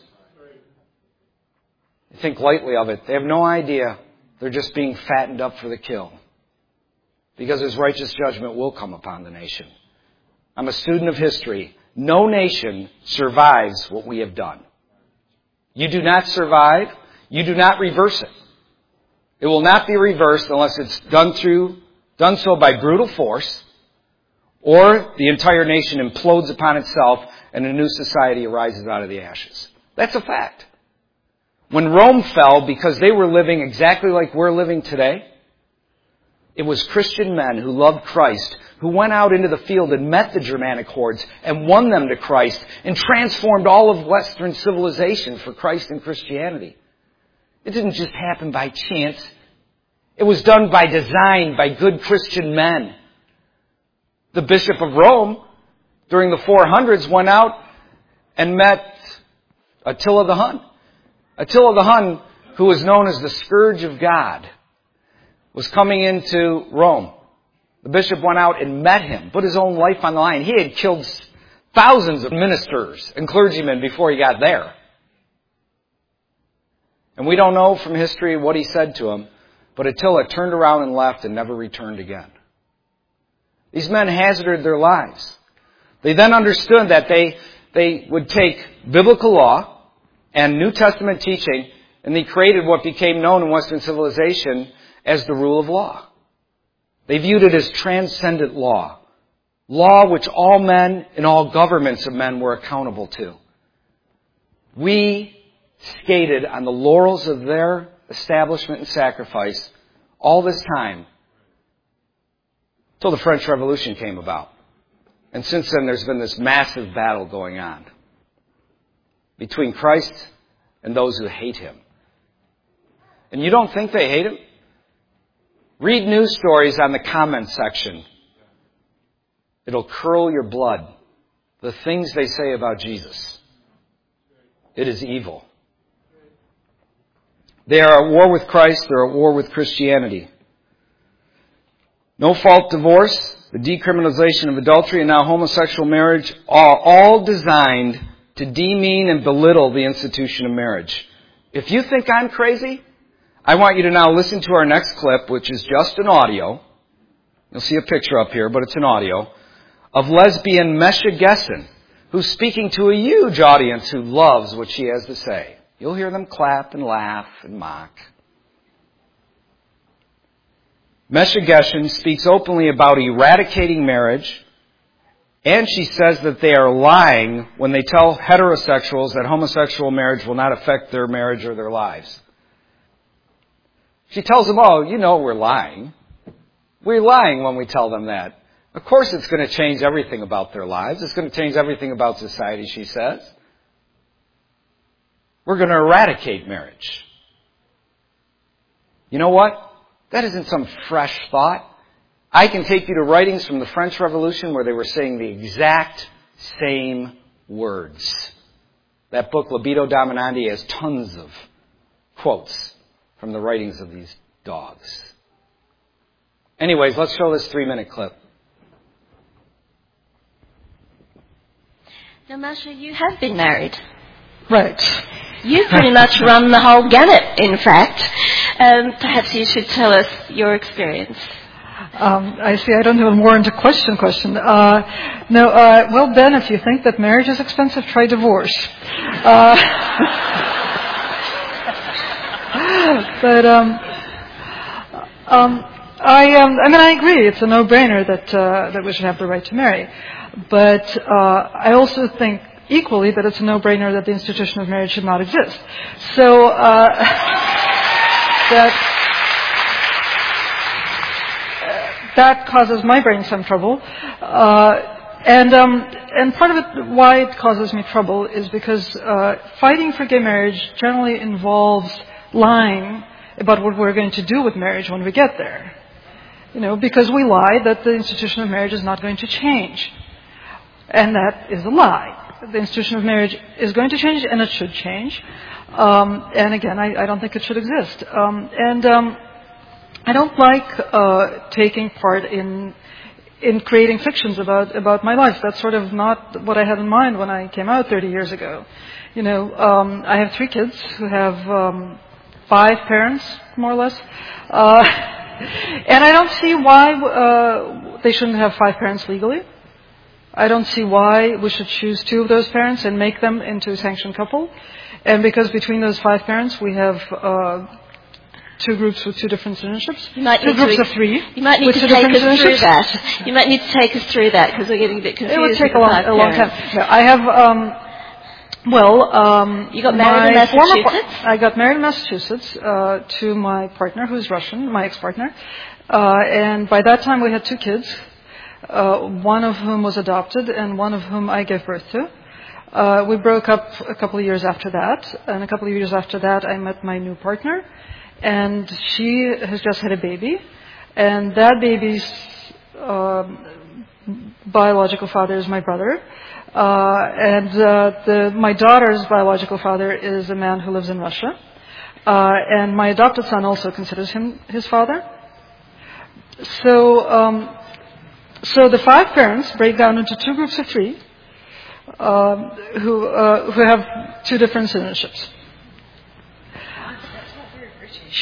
They think lightly of it. They have no idea they're just being fattened up for the kill. Because His righteous judgment will come upon the nation. I'm a student of history. No nation survives what we have done. You do not survive. You do not reverse it. It will not be reversed unless it's done through, done so by brutal force, or the entire nation implodes upon itself and a new society arises out of the ashes. That's a fact. When Rome fell because they were living exactly like we're living today, it was Christian men who loved Christ who went out into the field and met the Germanic hordes and won them to Christ and transformed all of Western civilization for Christ and Christianity. It didn't just happen by chance. It was done by design by good Christian men. The Bishop of Rome, during the four hundreds, went out and met Attila the Hun. Attila the Hun, who was known as the Scourge of God, was coming into Rome. The bishop went out and met him, put his own life on the line. He had killed thousands of ministers and clergymen before he got there. And we don't know from history what he said to him, but Attila turned around and left and never returned again. These men hazarded their lives. They then understood that they, they would take biblical law and New Testament teaching, and they created what became known in Western civilization as the rule of law. They viewed it as transcendent law. Law which all men and all governments of men were accountable to. We skated on the laurels of their establishment and sacrifice all this time until the French Revolution came about. And since then there's been this massive battle going on between Christ and those who hate Him. And you don't think they hate Him? Read news stories on the comment section. It'll curl your blood. The things they say about Jesus. It is evil. They are at war with Christ. They're at war with Christianity. No-fault divorce, the decriminalization of adultery, and now homosexual marriage are all designed to demean and belittle the institution of marriage. If you think I'm crazy, I want you to now listen to our next clip, which is just an audio. You'll see a picture up here, but it's an audio, of lesbian Mesha Gessen, who's speaking to a huge audience who loves what she has to say. You'll hear them clap and laugh and mock. Mesha Gessen speaks openly about eradicating marriage, and she says that they are lying when they tell heterosexuals that homosexual marriage will not affect their marriage or their lives. She tells them, oh, you know we're lying. We're lying when we tell them that. Of course it's going to change everything about their lives. It's going to change everything about society, she says. We're going to eradicate marriage. You know what? That isn't some fresh thought. I can take you to writings from the French Revolution where they were saying the exact same words. That book, Libido Dominandi, has tons of quotes from the writings of these dogs. Anyways, let's show this three-minute clip. Now, Masha, you have been married. Right. You pretty much run the whole gamut, in fact. Um, perhaps you should tell us your experience. Um, I see. I don't have a more into question question. Uh, no, uh, well, Ben, if you think that marriage is expensive, try divorce. Uh, but um, um, I, um, I mean, I agree. It's a no-brainer that uh, that we should have the right to marry. But uh, I also think equally that it's a no-brainer that the institution of marriage should not exist. So uh, that. That causes my brain some trouble. Uh, and um, and part of it, why it causes me trouble, is because uh, fighting for gay marriage generally involves lying about what we're going to do with marriage when we get there. You know, because we lie that the institution of marriage is not going to change, and that is a lie. The institution of marriage is going to change, and it should change. Um, and again, I, I don't think it should exist. Um, and um, I don't like uh, taking part in in creating fictions about about my life. That's sort of not what I had in mind when I came out thirty years ago. You know, um, I have three kids who have um, five parents, more or less, uh, and I don't see why uh, they shouldn't have five parents legally. I don't see why we should choose two of those parents and make them into a sanctioned couple. And because between those five parents we have uh, two groups with two different citizenships, you might two need groups to, of three. You might need with to two take different us through citizenships. that. You might need to take us through that because we're getting a bit confused. It would take with a long, the five a long time. parents. No, I have. Um, well, um, you got married in my former Massachusetts. par- I got married in Massachusetts uh, to my partner, who's Russian, my ex-partner, uh, and by that time we had two kids. Uh, one of whom was adopted and one of whom I gave birth to. Uh, we broke up a couple of years after that, and a couple of years after that I met my new partner, and she has just had a baby, and that baby's um, biological father is my brother, uh, and uh, the, my daughter's biological father is a man who lives in Russia, uh, and my adopted son also considers him his father. So, um, So the five parents break down into two groups of three um, who uh, who have two different citizenships. That's not very British.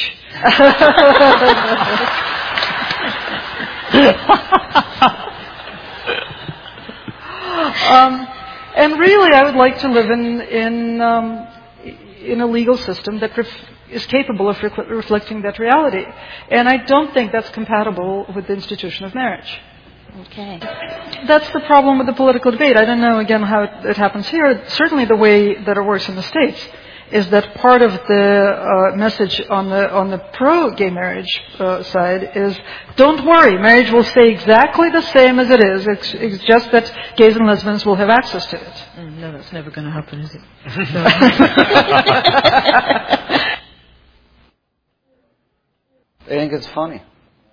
um, and really, I would like to live in in um, in a legal system that ref- is capable of re- reflecting that reality. And I don't think that's compatible with the institution of marriage. Okay. That's the problem with the political debate. I don't know, again, how it, it happens here. Certainly the way that it works in the States is that part of the uh, message on the on the pro-gay marriage uh, side is, don't worry, marriage will stay exactly the same as it is. It's, it's just that gays and lesbians will have access to it. Mm, no, that's never going to happen, is it? They think it's funny.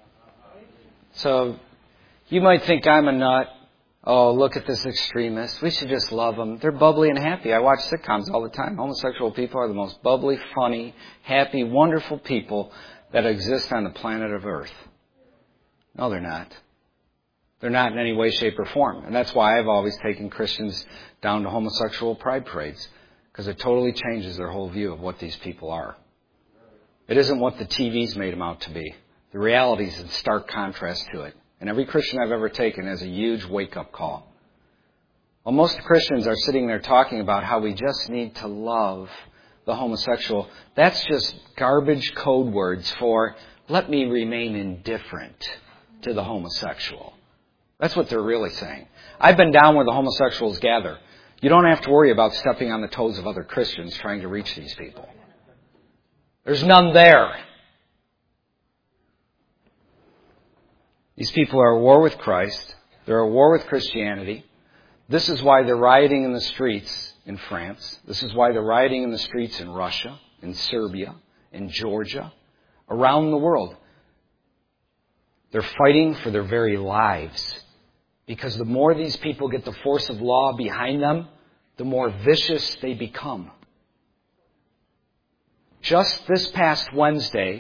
So you might think I'm a nut. Oh, look at this extremist. We should just love them. They're bubbly and happy. I watch sitcoms all the time. Homosexual people are the most bubbly, funny, happy, wonderful people that exist on the planet of Earth. No, they're not. They're not in any way, shape, or form. And that's why I've always taken Christians down to homosexual pride parades, because it totally changes their whole view of what these people are. It isn't what the T V's made them out to be. The reality is in stark contrast to it. And every Christian I've ever taken has a huge wake-up call. Well, most Christians are sitting there talking about how we just need to love the homosexual. That's just garbage code words for, let me remain indifferent to the homosexual. That's what they're really saying. I've been down where the homosexuals gather. You don't have to worry about stepping on the toes of other Christians trying to reach these people. There's none there. These people are at war with Christ. They're at war with Christianity. This is why they're rioting in the streets in France. This is why they're rioting in the streets in Russia, in Serbia, in Georgia, around the world. They're fighting for their very lives. Because the more these people get the force of law behind them, the more vicious they become. Just this past Wednesday,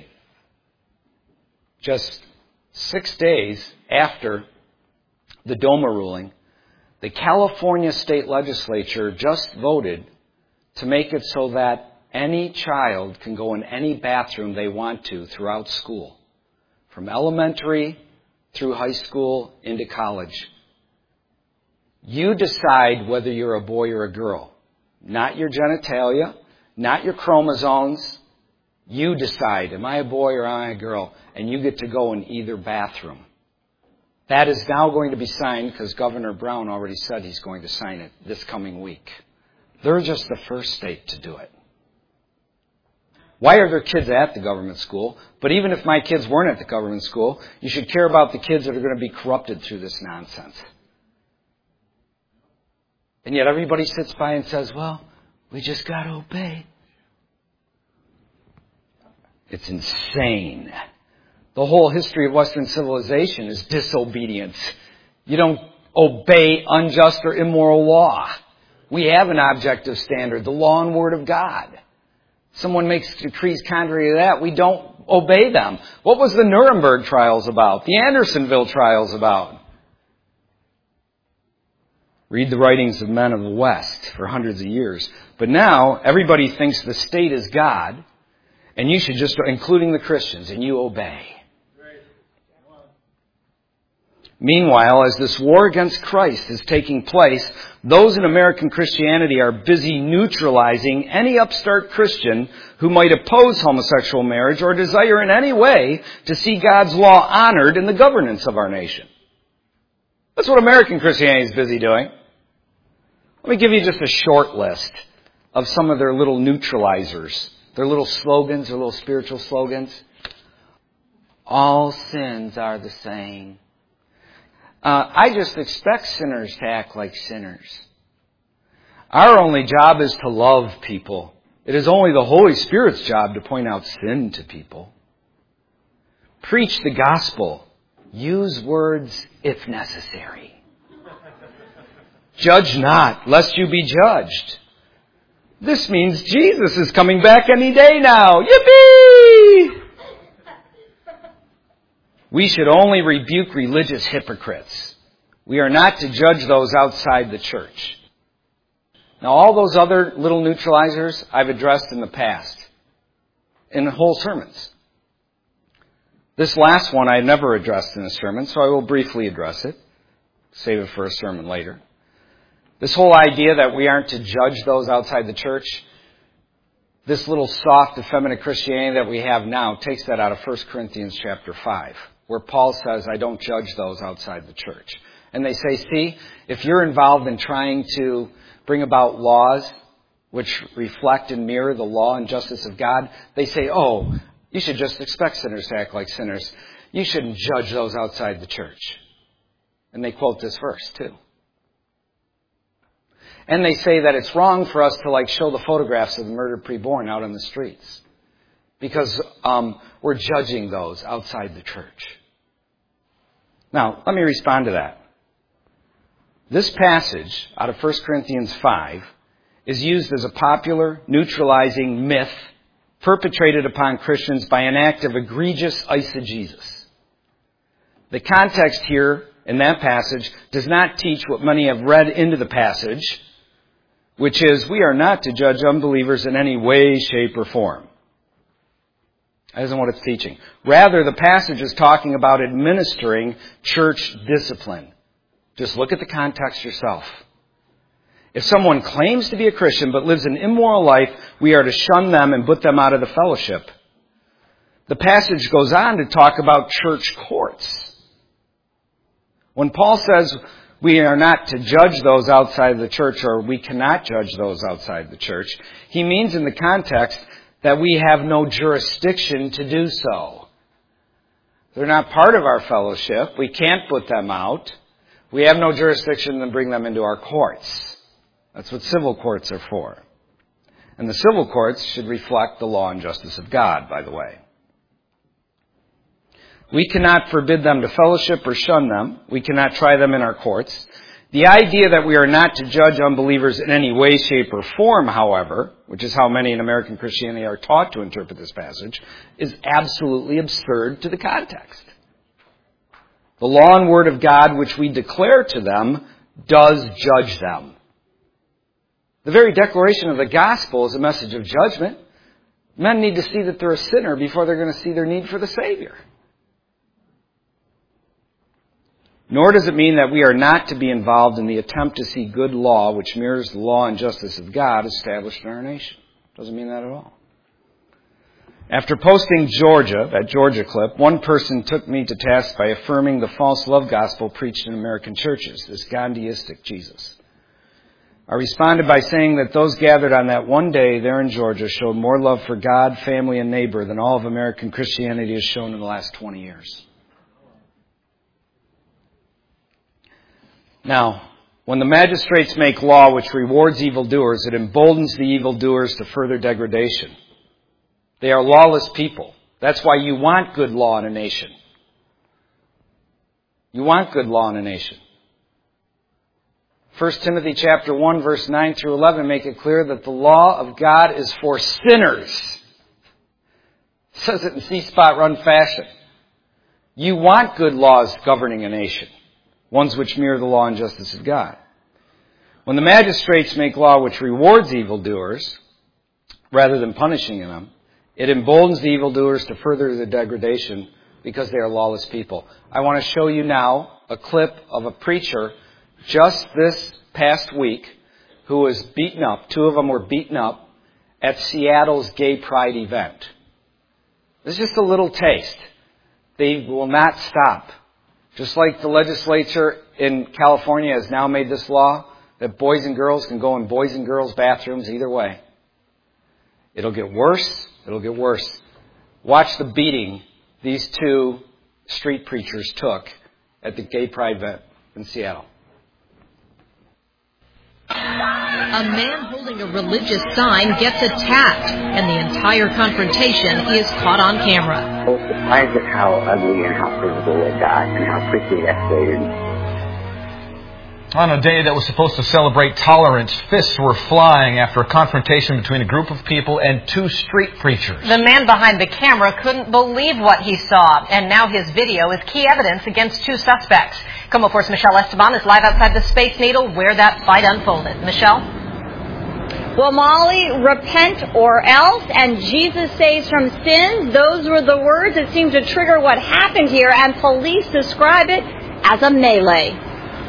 just six days after the DOMA ruling, the California state legislature just voted to make it so that any child can go in any bathroom they want to throughout school, from elementary through high school into college. You decide whether you're a boy or a girl. Not your genitalia, not your chromosomes. You decide, am I a boy or am I a girl? And you get to go in either bathroom. That is now going to be signed because Governor Brown already said he's going to sign it this coming week. They're just the first state to do it. Why are there kids at the government school? But even if my kids weren't at the government school, you should care about the kids that are going to be corrupted through this nonsense. And yet everybody sits by and says, well, we just got to obey. It's insane. The whole history of Western civilization is disobedience. You don't obey unjust or immoral law. We have an objective standard, the law and word of God. Someone makes decrees contrary to that, we don't obey them. What was the Nuremberg trials about? The Andersonville trials about? Read the writings of men of the West for hundreds of years. But now, everybody thinks the state is God, and you should just, including the Christians, and you obey. Meanwhile, as this war against Christ is taking place, those in American Christianity are busy neutralizing any upstart Christian who might oppose homosexual marriage or desire in any way to see God's law honored in the governance of our nation. That's what American Christianity is busy doing. Let me give you just a short list of some of their little neutralizers, their little slogans, their little spiritual slogans. All sins are the same. Uh, I just expect sinners to act like sinners. Our only job is to love people. It is only the Holy Spirit's job to point out sin to people. Preach the gospel. Use words if necessary. Judge not, lest you be judged. This means Jesus is coming back any day now. Yippee! We should only rebuke religious hypocrites. We are not to judge those outside the church. Now, all those other little neutralizers I've addressed in the past, in whole sermons. This last one I never addressed in a sermon, so I will briefly address it. Save it for a sermon later. This whole idea that we aren't to judge those outside the church, this little soft, effeminate Christianity that we have now takes that out of First Corinthians chapter five, where Paul says, I don't judge those outside the church. And they say, see, if you're involved in trying to bring about laws which reflect and mirror the law and justice of God, they say, oh, you should just expect sinners to act like sinners. You shouldn't judge those outside the church. And they quote this verse, too. And they say that it's wrong for us to, like, show the photographs of the murdered preborn out on the streets. Because um, we're judging those outside the church. Now, let me respond to that. This passage out of First Corinthians five is used as a popular, neutralizing myth perpetrated upon Christians by an act of egregious eisegesis. The context here in that passage does not teach what many have read into the passage, which is we are not to judge unbelievers in any way, shape, or form. That isn't what it's teaching. Rather, the passage is talking about administering church discipline. Just look at the context yourself. If someone claims to be a Christian but lives an immoral life, we are to shun them and put them out of the fellowship. The passage goes on to talk about church courts. When Paul says we are not to judge those outside the church, or we cannot judge those outside the church, he means in the context that we have no jurisdiction to do so. They're not part of our fellowship. We can't put them out. We have no jurisdiction to bring them into our courts. That's what civil courts are for. And the civil courts should reflect the law and justice of God, by the way. We cannot forbid them to fellowship or shun them. We cannot try them in our courts. The idea that we are not to judge unbelievers in any way, shape, or form, however, which is how many in American Christianity are taught to interpret this passage, is absolutely absurd to the context. The law and word of God, which we declare to them, does judge them. The very declaration of the gospel is a message of judgment. Men need to see that they're a sinner before they're going to see their need for the Savior. Nor does it mean that we are not to be involved in the attempt to see good law, which mirrors the law and justice of God established in our nation. Doesn't mean that at all. After posting Georgia, that Georgia clip, one person took me to task by affirming the false love gospel preached in American churches, this Gandhiistic Jesus. I responded by saying that those gathered on that one day there in Georgia showed more love for God, family, and neighbor than all of American Christianity has shown in the last twenty years. Now, When the magistrates make law which rewards evildoers, it emboldens the evildoers to further degradation. They are lawless people. That's why you want good law in a nation. You want good law in a nation. First Timothy chapter one, verse nine through eleven make it clear that the law of God is for sinners. It says it in C-Spot Run fashion. You want good laws governing a nation, ones which mirror the law and justice of God. When the magistrates make law which rewards evildoers, rather than punishing them, it emboldens the evildoers to further their degradation because they are lawless people. I want to show you now a clip of a preacher just this past week who was beaten up. Two of them were beaten up at Seattle's Gay Pride event. This is just a little taste. They will not stop. Just like the legislature in California has now made this law that boys and girls can go in boys and girls bathrooms either way. It'll get worse. It'll get worse. Watch the beating these two street preachers took at the Gay Pride event in Seattle. A man holding a religious sign gets attacked, and the entire confrontation is caught on camera. I was surprised at how ugly and how physical it got and how quickly it escalated. On a day that was supposed to celebrate tolerance, fists were flying after a confrontation between a group of people and two street preachers. The man behind the camera couldn't believe what he saw, and now his video is key evidence against two suspects. KOMO four's Michelle Esteban is live outside the Space Needle where that fight unfolded. Michelle? Well, Molly, repent or else, and Jesus saves from sin. Those were the words that seemed to trigger what happened here, and police describe it as a melee.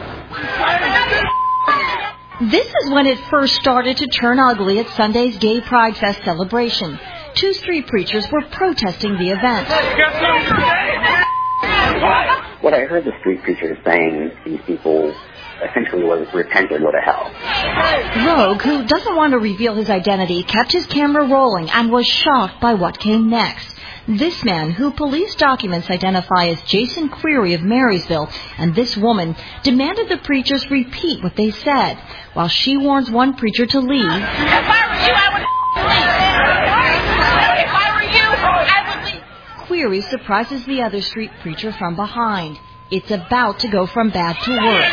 This is when it first started to turn ugly at Sunday's Gay Pride Fest celebration. Two street preachers were protesting the event. What I heard the street preachers saying to these people essentially was, repent or go to hell. Rogue, who doesn't want to reveal his identity, kept his camera rolling and was shocked by what came next. This man, who police documents identify as Jason Query of Marysville, and this woman, demanded the preachers repeat what they said, while she warns one preacher to leave. If I were you, I would leave. If I were you, I would leave. Query surprises the other street preacher from behind. It's about to go from bad to worse.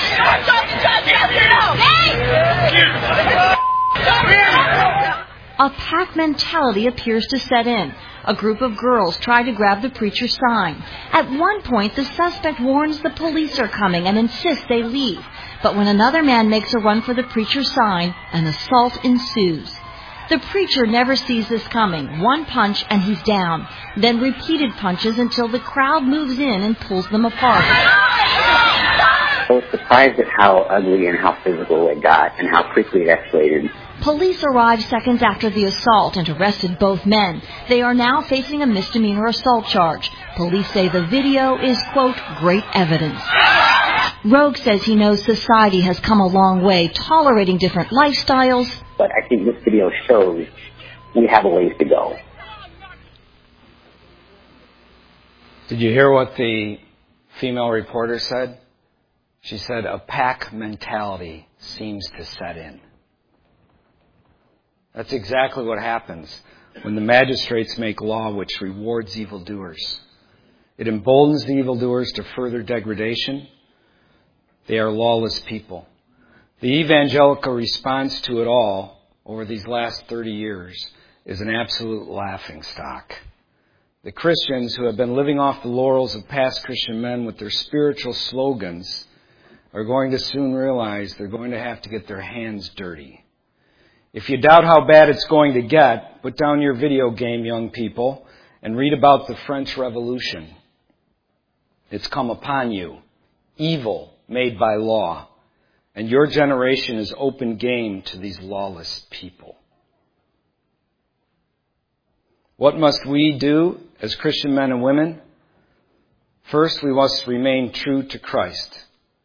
A pack mentality appears to set in. A group of girls try to grab the preacher's sign. At one point, the suspect warns the police are coming and insists they leave. But when another man makes a run for the preacher's sign, an assault ensues. The preacher never sees this coming. One punch and he's down. Then repeated punches until the crowd moves in and pulls them apart. I was surprised at how ugly and how physical it got and how quickly it escalated. Police arrived seconds after the assault and arrested both men. They are now facing a misdemeanor assault charge. Police say the video is, quote, great evidence. Rogue says he knows society has come a long way, tolerating different lifestyles. But I think this video shows we have a ways to go. Did you hear what the female reporter said? She said, a pack mentality seems to set in. That's exactly what happens when the magistrates make law which rewards evildoers. It emboldens the evildoers to further degradation. They are lawless people. The evangelical response to it all over these last thirty years is an absolute laughingstock. The Christians who have been living off the laurels of past Christian men with their spiritual slogans are going to soon realize they're going to have to get their hands dirty. If you doubt how bad it's going to get, put down your video game, young people, and read about the French Revolution. It's come upon you. Evil made by law. And your generation is open game to these lawless people. What must we do as Christian men and women? First, we must remain true to Christ.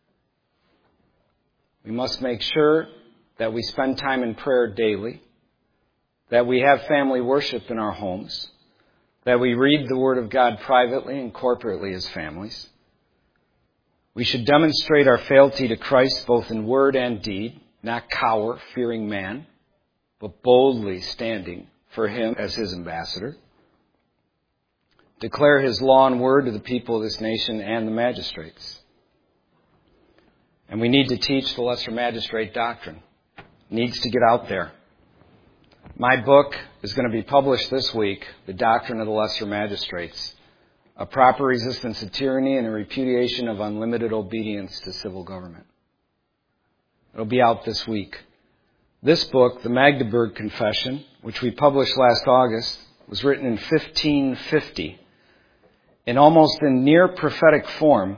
We must make sure that we spend time in prayer daily, that we have family worship in our homes, that we read the Word of God privately and corporately as families. We should demonstrate our fealty to Christ both in word and deed, not cower, fearing man, but boldly standing for him as his ambassador. Declare his law and word to the people of this nation and the magistrates. And we need to teach the lesser magistrate doctrine. It needs to get out there. My book is going to be published this week, The Doctrine of the Lesser Magistrates, a proper resistance to tyranny and a repudiation of unlimited obedience to civil government. It'll be out this week. This book, the Magdeburg Confession, which we published last August, was written in fifteen fifty. In almost in near prophetic form,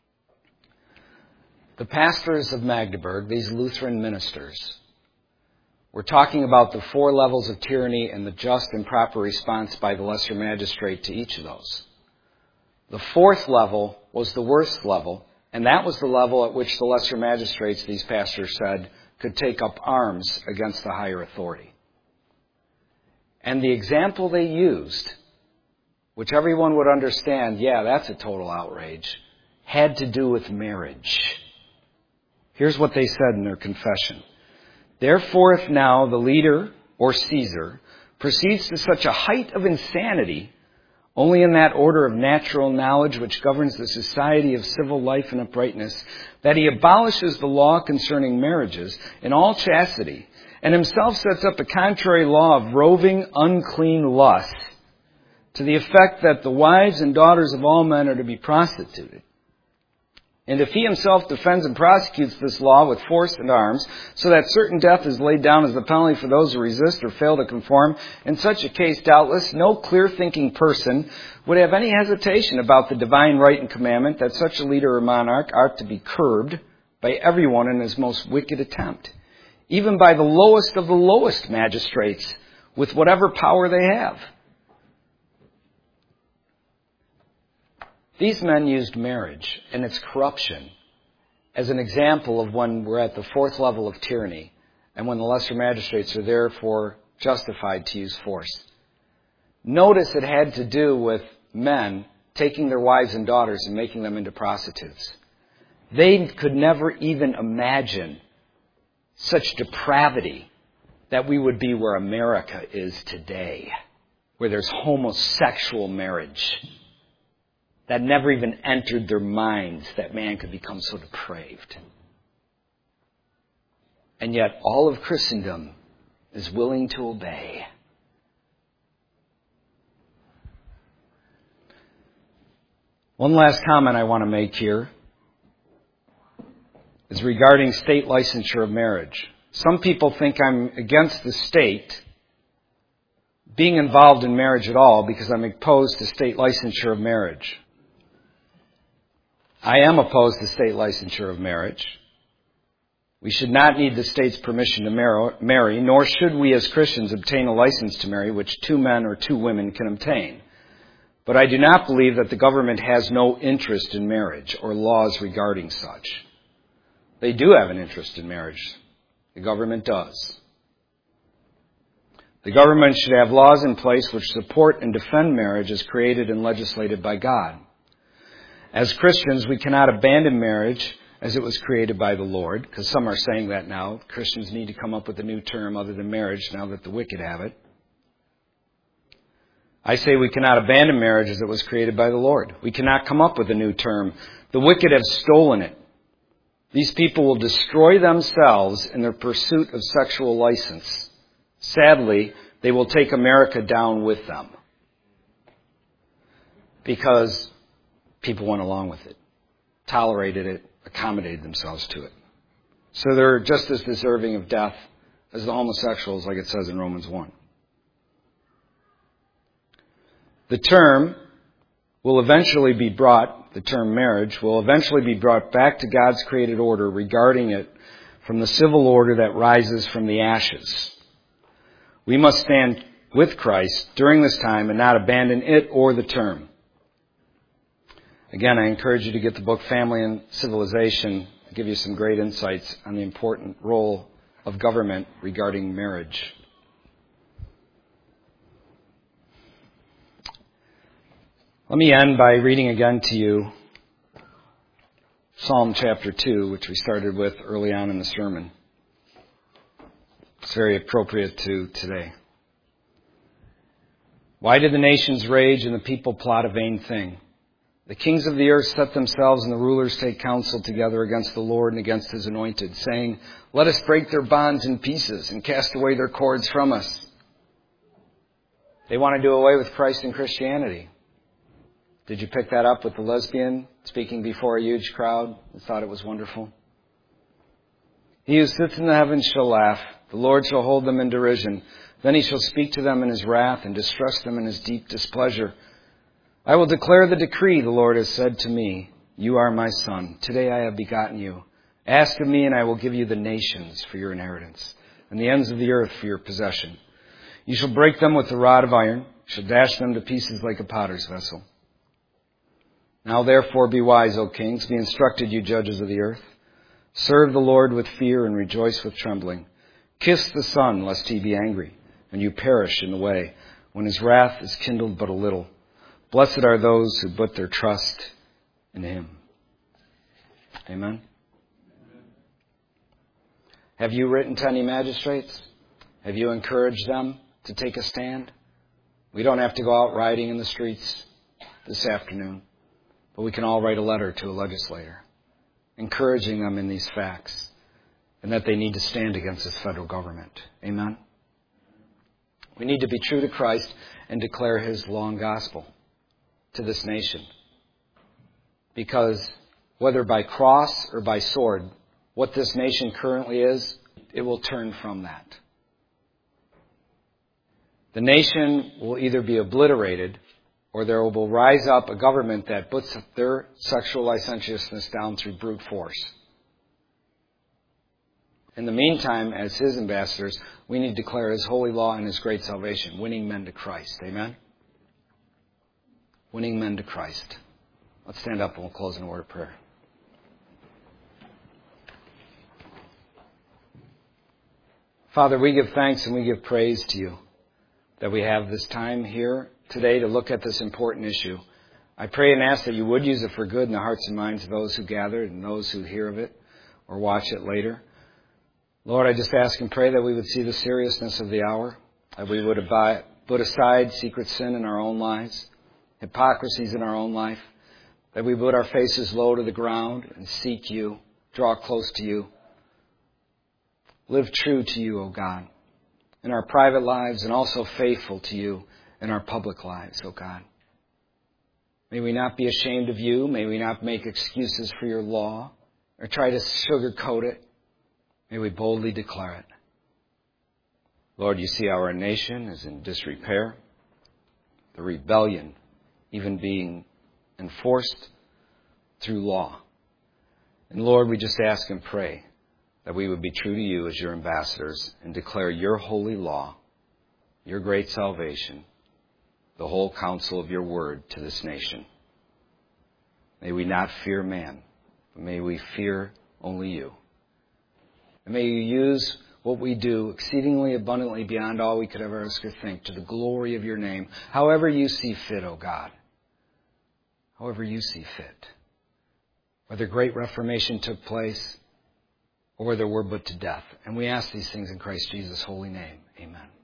the pastors of Magdeburg, these Lutheran ministers, were talking about the four levels of tyranny and the just and proper response by the lesser magistrate to each of those. The fourth level was the worst level, and that was the level at which the lesser magistrates, these pastors said, could take up arms against the higher authority. And the example they used, which everyone would understand, yeah, that's a total outrage, had to do with marriage. Here's what they said in their confession. Therefore, if now the leader, or Caesar, proceeds to such a height of insanity, only in that order of natural knowledge which governs the society of civil life and uprightness, that he abolishes the law concerning marriages in all chastity, and himself sets up a contrary law of roving, unclean lust, to the effect that the wives and daughters of all men are to be prostituted. And if he himself defends and prosecutes this law with force and arms, so that certain death is laid down as the penalty for those who resist or fail to conform, in such a case, doubtless, no clear-thinking person would have any hesitation about the divine right and commandment that such a leader or monarch ought to be curbed by everyone in his most wicked attempt, even by the lowest of the lowest magistrates, with whatever power they have. These men used marriage and its corruption as an example of when we're at the fourth level of tyranny and when the lesser magistrates are therefore justified to use force. Notice it had to do with men taking their wives and daughters and making them into prostitutes. They could never even imagine such depravity that we would be where America is today, where there's homosexual marriage. That never even entered their minds that man could become so depraved. And yet all of Christendom is willing to obey. One last comment I want to make here is regarding state licensure of marriage. Some people think I'm against the state being involved in marriage at all because I'm opposed to state licensure of marriage. I am opposed to state licensure of marriage. We should not need the state's permission to marry, nor should we as Christians obtain a license to marry, which two men or two women can obtain. But I do not believe that the government has no interest in marriage or laws regarding such. They do have an interest in marriage. The government does. The government should have laws in place which support and defend marriage as created and legislated by God. As Christians, we cannot abandon marriage as it was created by the Lord, because some are saying that now. Christians need to come up with a new term other than marriage now that the wicked have it. I say we cannot abandon marriage as it was created by the Lord. We cannot come up with a new term. The wicked have stolen it. These people will destroy themselves in their pursuit of sexual license. Sadly, they will take America down with them because people went along with it, tolerated it, accommodated themselves to it. So they're just as deserving of death as the homosexuals, like it says in Romans one. The term will eventually be brought, the term marriage, will eventually be brought back to God's created order regarding it from the civil order that rises from the ashes. We must stand with Christ during this time and not abandon it or the term. Again, I encourage you to get the book Family and Civilization. I'll give you some great insights on the important role of government regarding marriage. Let me end by reading again to you Psalm chapter two, which we started with early on in the sermon. It's very appropriate to today. Why did the nations rage and the people plot a vain thing? The kings of the earth set themselves and the rulers take counsel together against the Lord and against his anointed, saying, let us break their bonds in pieces and cast away their cords from us. They want to do away with Christ and Christianity. Did you pick that up with the lesbian speaking before a huge crowd and thought it was wonderful? He who sits in the heavens shall laugh. The Lord shall hold them in derision. Then he shall speak to them in his wrath and distress them in his deep displeasure. I will declare the decree, the Lord has said to me. You are my son. Today I have begotten you. Ask of me and I will give you the nations for your inheritance and the ends of the earth for your possession. You shall break them with the rod of iron. You shall dash them to pieces like a potter's vessel. Now therefore be wise, O kings. Be instructed, you judges of the earth. Serve the Lord with fear and rejoice with trembling. Kiss the Son, lest he be angry, and you perish in the way, when his wrath is kindled but a little. Blessed are those who put their trust in him. Amen. Have you written to any magistrates? Have you encouraged them to take a stand? We don't have to go out rioting in the streets this afternoon, but we can all write a letter to a legislator, encouraging them in these facts and that they need to stand against this federal government. Amen? We need to be true to Christ and declare his law and gospel to this nation. Because whether by cross or by sword, what this nation currently is, it will turn from that. The nation will either be obliterated or there will rise up a government that puts their sexual licentiousness down through brute force. In the meantime, as his ambassadors, we need to declare his holy law and his great salvation, winning men to Christ. Amen? Winning men to Christ. Let's stand up and we'll close in a word of prayer. Father, we give thanks and we give praise to you that we have this time here today to look at this important issue. I pray and ask that you would use it for good in the hearts and minds of those who gathered and those who hear of it or watch it later. Lord, I just ask and pray that we would see the seriousness of the hour, that we would abide, put aside secret sin in our own lives, hypocrisies in our own life, that we put our faces low to the ground and seek you, draw close to you, live true to you, O God, in our private lives and also faithful to you in our public lives, O God. May we not be ashamed of you. May we not make excuses for your law or try to sugarcoat it. May we boldly declare it. Lord, you see our nation is in disrepair, the rebellion even being enforced through law. And Lord, we just ask and pray that we would be true to you as your ambassadors and declare your holy law, your great salvation, the whole counsel of your word to this nation. May we not fear man, but may we fear only you. And may you use what we do exceedingly abundantly beyond all we could ever ask or think to the glory of your name, however you see fit, O God. However you see fit. Whether great reformation took place or whether we're put to death. And we ask these things in Christ Jesus' holy name. Amen.